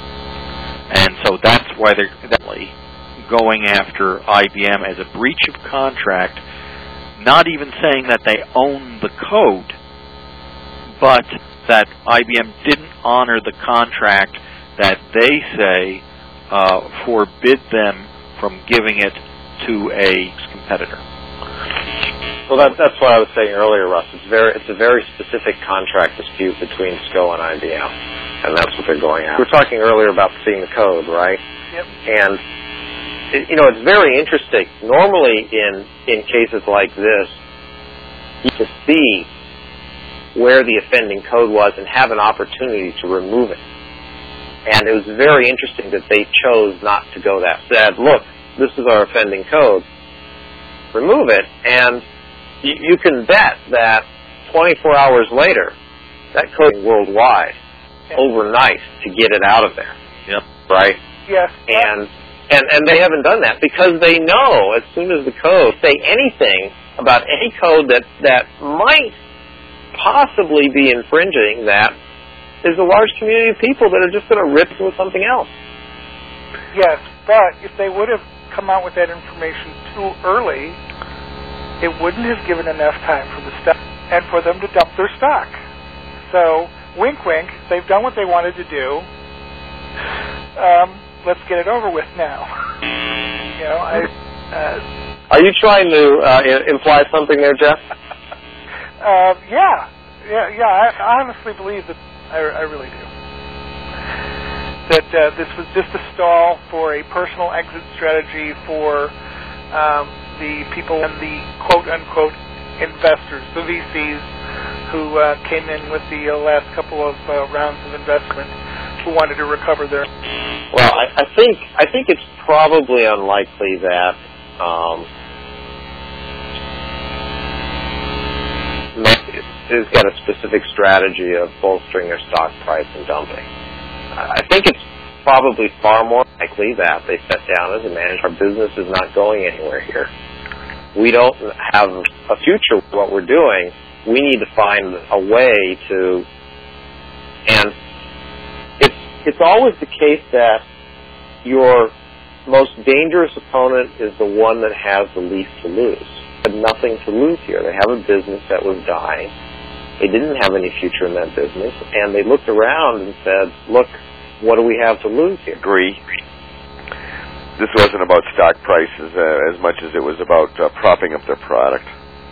And so that's why they're definitely going after I B M as a breach of contract, not even saying that they own the code, but that I B M didn't honor the contract that they say uh, forbid them from giving it to a competitor. Well, that, that's what I was saying earlier, Russ. It's very, it's a very specific contract dispute between S C O and I B M, and that's what they're going after. We were talking earlier about seeing the code, right? Yep. And it, you know, it's very interesting. Normally, in in cases like this, you can see where the offending code was and have an opportunity to remove it. And it was very interesting that they chose not to go that. Said, look, this is our offending code. Remove it, and you, you can bet that twenty-four hours later, that code is worldwide, yeah. overnight, to get it out of there. Yep. Right? Yes. And, and and they haven't done that because they know as soon as the code say anything about any code that, that might possibly be infringing, that there's a large community of people that are just going to rip with something else. Yes, but if they would have come out with that information too early, it wouldn't have given enough time for the stuff and for them to dump their stock. So, wink, wink, they've done what they wanted to do. Um, let's get it over with now. You know, I. Uh, Are you trying to uh, imply something there, Jeff? uh, yeah, yeah, yeah. I honestly believe that. I, I really do. That uh, this was just a stall for a personal exit strategy for um, the people and the quote-unquote investors, the V Cs who uh, came in with the uh, last couple of uh, rounds of investment, who wanted to recover their. Well, I, I think I think it's probably unlikely that um, has got a specific strategy of bolstering their stock price and dumping. I think it's probably far more likely that they sat down as a manager. Our business is not going anywhere here. We don't have a future with what we're doing. We need to find a way to, and it's it's always the case that your most dangerous opponent is the one that has the least to lose. They had nothing to lose here. They have a business that was dying. They didn't have any future in that business, and they looked around and said, look, what do we have to lose here? Agree. This wasn't about stock prices uh, as much as it was about uh, propping up their product.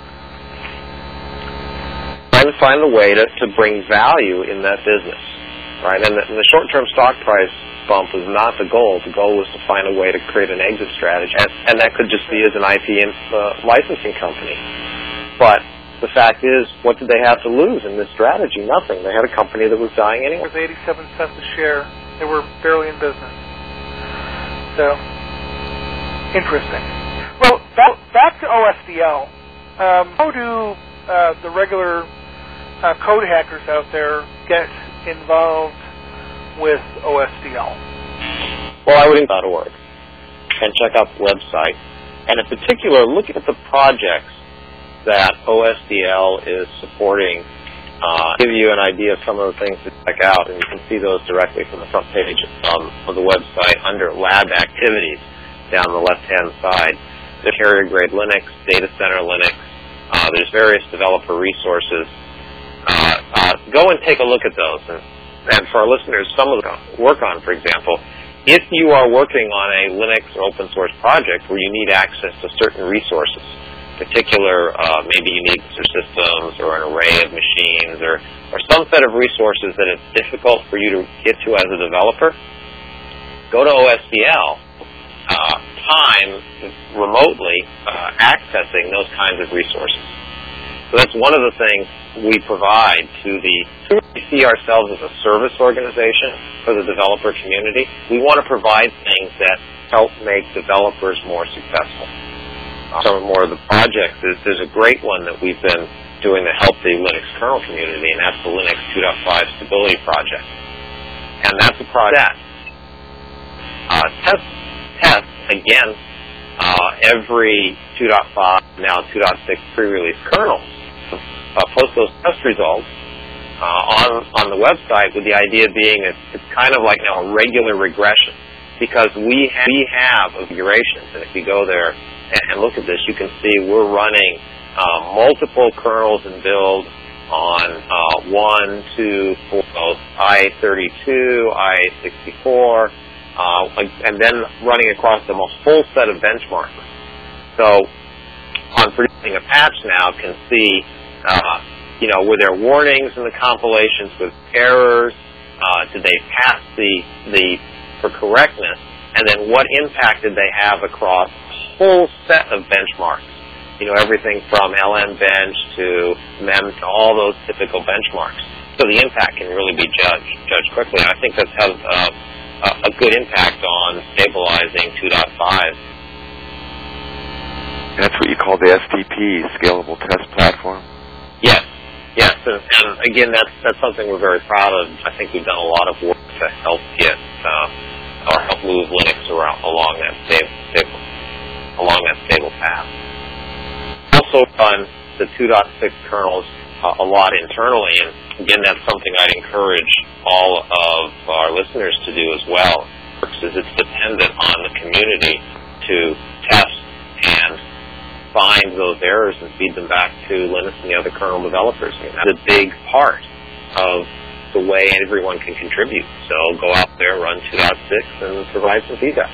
Trying to find a way to, to bring value in that business, right? And the, and the short-term stock price bump was not the goal. The goal was to find a way to create an exit strategy, and, and that could just be as an I P M uh, licensing company. But the fact is, what did they have to lose in this strategy? Nothing. They had a company that was dying anyway. It was eighty-seven cents a share. They were barely in business. So, interesting. Well, back, back to O S D L. Um, how do uh, the regular uh, code hackers out there get involved with O S D L? Well, I would dot org and check out the website. And in particular, look at the projects that O S D L is supporting. Uh, give you an idea of some of the things to check out, and you can see those directly from the front page um, of the website under Lab Activities down the left-hand side. There's carrier-grade Linux, data center Linux. Uh, there's various developer resources. Uh, uh, go and take a look at those. And, and for our listeners, some of them work on, for example, if you are working on a Linux or open source project where you need access to certain resources, particular, uh, maybe you need systems or an array of machines or, or some set of resources that it's difficult for you to get to as a developer, go to O S D L, uh, time remotely uh, accessing those kinds of resources. So that's one of the things we provide to the, we see ourselves as a service organization for the developer community. We want to provide things that help make developers more successful. Some more of the projects, is there's a great one that we've been doing to help the Linux kernel community, and that's the Linux two point five Stability Project. And that's a project. Uh, test, test, again, uh, every two point five, now two point six pre-release kernels. Uh, post those test results uh, on, on the website with the idea being it's, it's kind of like now a regular regression, because we, ha- we have configurations, and if you go there and look at this, you can see we're running uh, multiple kernels and builds on uh, one, two, four, I thirty-two, I sixty-four, uh, and then running across them a whole set of benchmarks. So, on producing a patch now, can see, uh, you know, were there warnings in the compilations with errors? Uh, did they pass the the for correctness? And then what impact did they have across whole set of benchmarks, you know, everything from L N bench to M E M to all those typical benchmarks. So the impact can really be judged judged quickly. And I think that's had uh, a good impact on stabilizing two point five. That's what you call the S T P, Scalable Test Platform? Yes, yes. And, and again, that's that's something we're very proud of. I think we've done a lot of work to help get uh, or help move Linux around along that stable, stable along that stable path. Also on the two point six kernels uh, a lot internally, and again, that's something I'd encourage all of our listeners to do as well, because it's dependent on the community to test and find those errors and feed them back to Linus and the other kernel developers. I mean, that's a big part of the way everyone can contribute. So go out there, run two point six, and provide some feedback.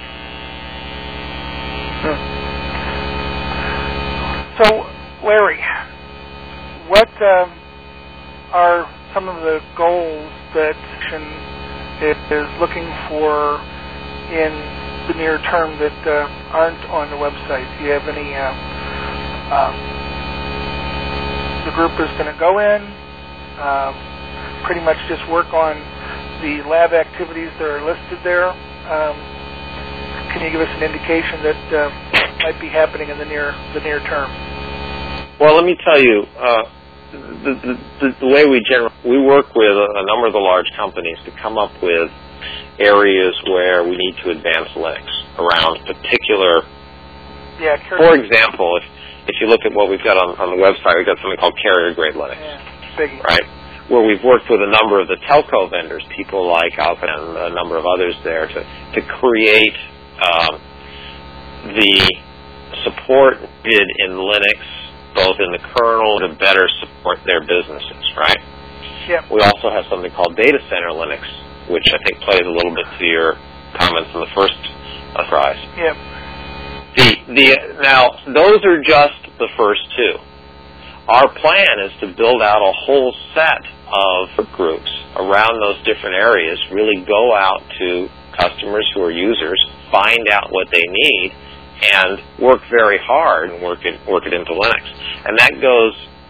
So, Larry, what um, are some of the goals that it is looking for in the near term that uh, aren't on the website? Do you have any? Uh, um, the group is going to go in, uh, pretty much just work on the lab activities that are listed there. Um, can you give us an indication that uh, might be happening in the near the near term? Well, let me tell you, uh, the, the, the way we generally we work with a, a number of the large companies to come up with areas where we need to advance Linux around particular. Yeah. For example, if if you look at what we've got on, on the website, we've got something called carrier grade Linux, yeah, biggie. right? Where we've worked with a number of the telco vendors, people like Alpha and a number of others there, to to create um, the support needed in Linux, both in the kernel, to better support their businesses, right? Yeah. We also have something called Data Center Linux, which I think plays a little bit to your comments in the first uh, prize. Yeah. The the now those are just the first two. Our plan is to build out a whole set of groups around those different areas. Really go out to customers who are users, find out what they need, and work very hard and work it work it into Linux. And that goes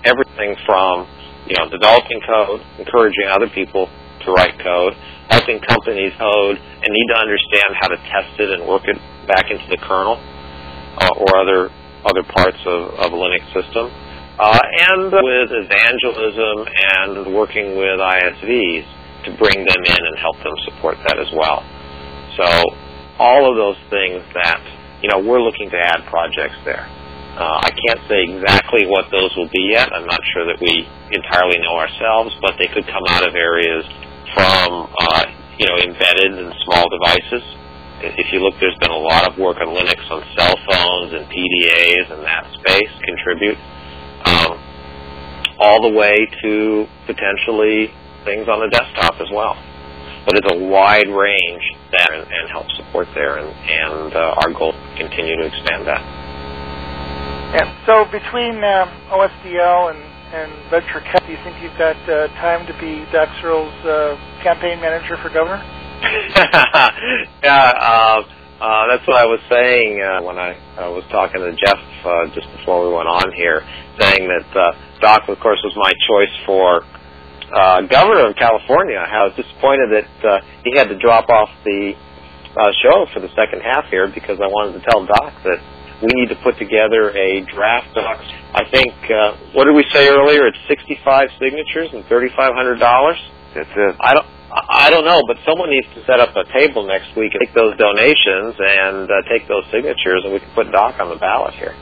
everything from, you know, developing code, encouraging other people to write code, helping companies code and need to understand how to test it and work it back into the kernel uh, or other other parts of, of a Linux system, uh, and with evangelism and working with I S Vs to bring them in and help them support that as well. So all of those things that, you know, we're looking to add projects there. Uh, I can't say exactly what those will be yet. I'm not sure that we entirely know ourselves, but they could come out of areas from, uh, you know, embedded and small devices. If you look, there's been a lot of work on Linux on cell phones and P D As and that space contribute, um, all the way to potentially things on the desktop as well. But it's a wide range that and, and help support there, and, and uh, our goal is to continue to expand that. Yeah. So between um, O S D L and, and Venture Cap, do you think you've got uh, time to be Doc Searls' uh, campaign manager for governor? yeah, uh, uh, that's what I was saying uh, when I uh, was talking to Jeff uh, just before we went on here, saying that uh, Doc, of course, was my choice for uh, governor of California. I was disappointed that uh, he had to drop off the uh, show for the second half here because I wanted to tell Doc that we need to put together a draft doc. I think, uh, what did we say earlier? It's sixty-five signatures and thirty-five hundred dollars. That's it. I don't. I don't know, but someone needs to set up a table next week and take those donations and uh, take those signatures, and we can put Doc on the ballot here.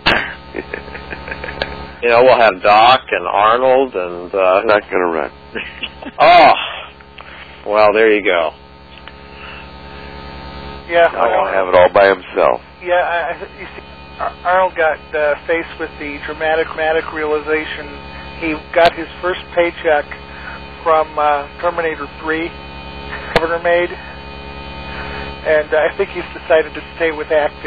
You know, we'll have Doc and Arnold and... Uh, not going to run. Oh, well, there you go. Yeah, I won't have it all by himself. Yeah, I, you see, Arnold got uh, faced with the dramatic, dramatic realization. He got his first paycheck from uh, Terminator three, Governor made, and uh, I think he's decided to stay with acting.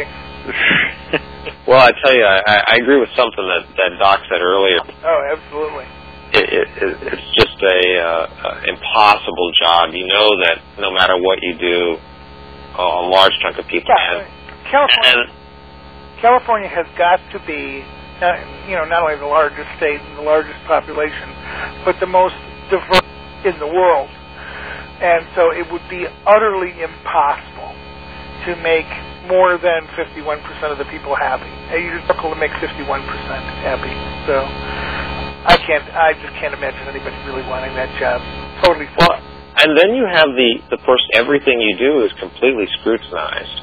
Well, I tell you, I, I agree with something that, that Doc said earlier. Oh, absolutely. It, it, it, it's just a uh, impossible job. You know that no matter what you do, a large chunk of people yeah, can. California, And, California has got to be, uh, you know, not only the largest state and the largest population, but the most diverse in the world. And so it would be utterly impossible to make more than fifty-one percent of the people happy. And you just struggle to make fifty-one percent happy. So I can't, I just can't imagine anybody really wanting that job. Totally. Well, and then you have the, the person, everything you do is completely scrutinized,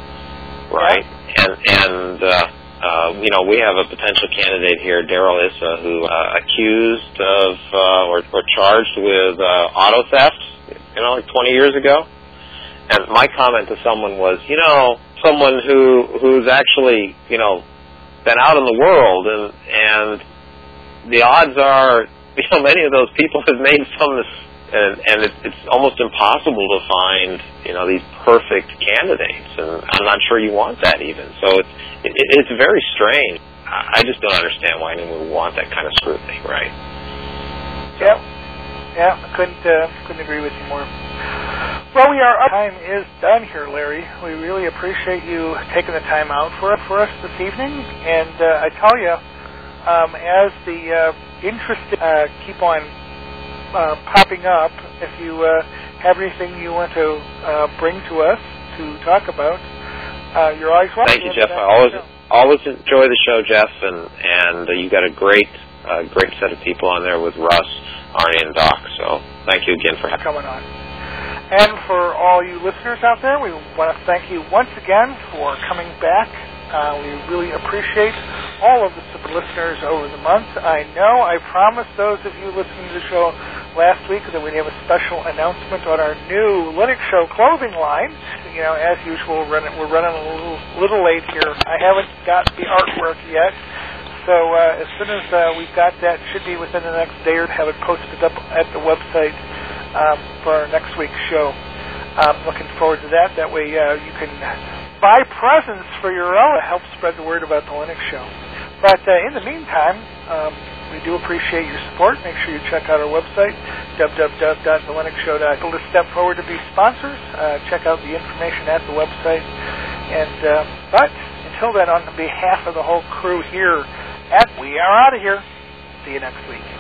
right? Yeah. And, and, uh, Uh, you know, we have a potential candidate here, Daryl Issa, who uh, accused of uh, or, or charged with uh, auto theft, you know, like twenty years ago. And my comment to someone was, you know, someone who who's actually, you know, been out in the world, and and the odds are, you know, many of those people have made some, and and it, it's almost impossible to find, you know, these perfect candidates, and I'm not sure you want that even. So it's It, it's very strange. I just don't understand why anyone would want that kind of scrutiny, right? So. Yep. Yeah, I couldn't, uh, couldn't agree with you more. Well, we are, our time is done here, Larry. We really appreciate you taking the time out for, for us this evening. And uh, I tell you, um, as the uh, interest uh, keep on uh, popping up, if you uh, have anything you want to uh, bring to us to talk about, Uh, you're always welcome. Thank you, Jeff. I always always enjoy the show, Jeff, and and uh, you got a great uh, great set of people on there with Russ, Arnie, and Doc. So thank you again for coming on. And for all you listeners out there, we want to thank you once again for coming back. Uh, we really appreciate all of the listeners over the month. I know I promised those of you listening to the show last week that we'd have a special announcement on our new Linux Show clothing line. You know, as usual, we're running, we're running a little, little late here. I haven't got the artwork yet, so uh, as soon as uh, we've got that, it should be within the next day or to have it posted up at the website um, for our next week's show. I'm looking forward to that. That way uh, you can buy presents for your own to help spread the word about the Linux Show. But uh, in the meantime, um, we do appreciate your support. Make sure you check out our website, w w w dot the linux show dot com. To step forward to be sponsors, uh, check out the information at the website. And uh, but until then, on behalf of the whole crew here, at we are out of here. See see you next week.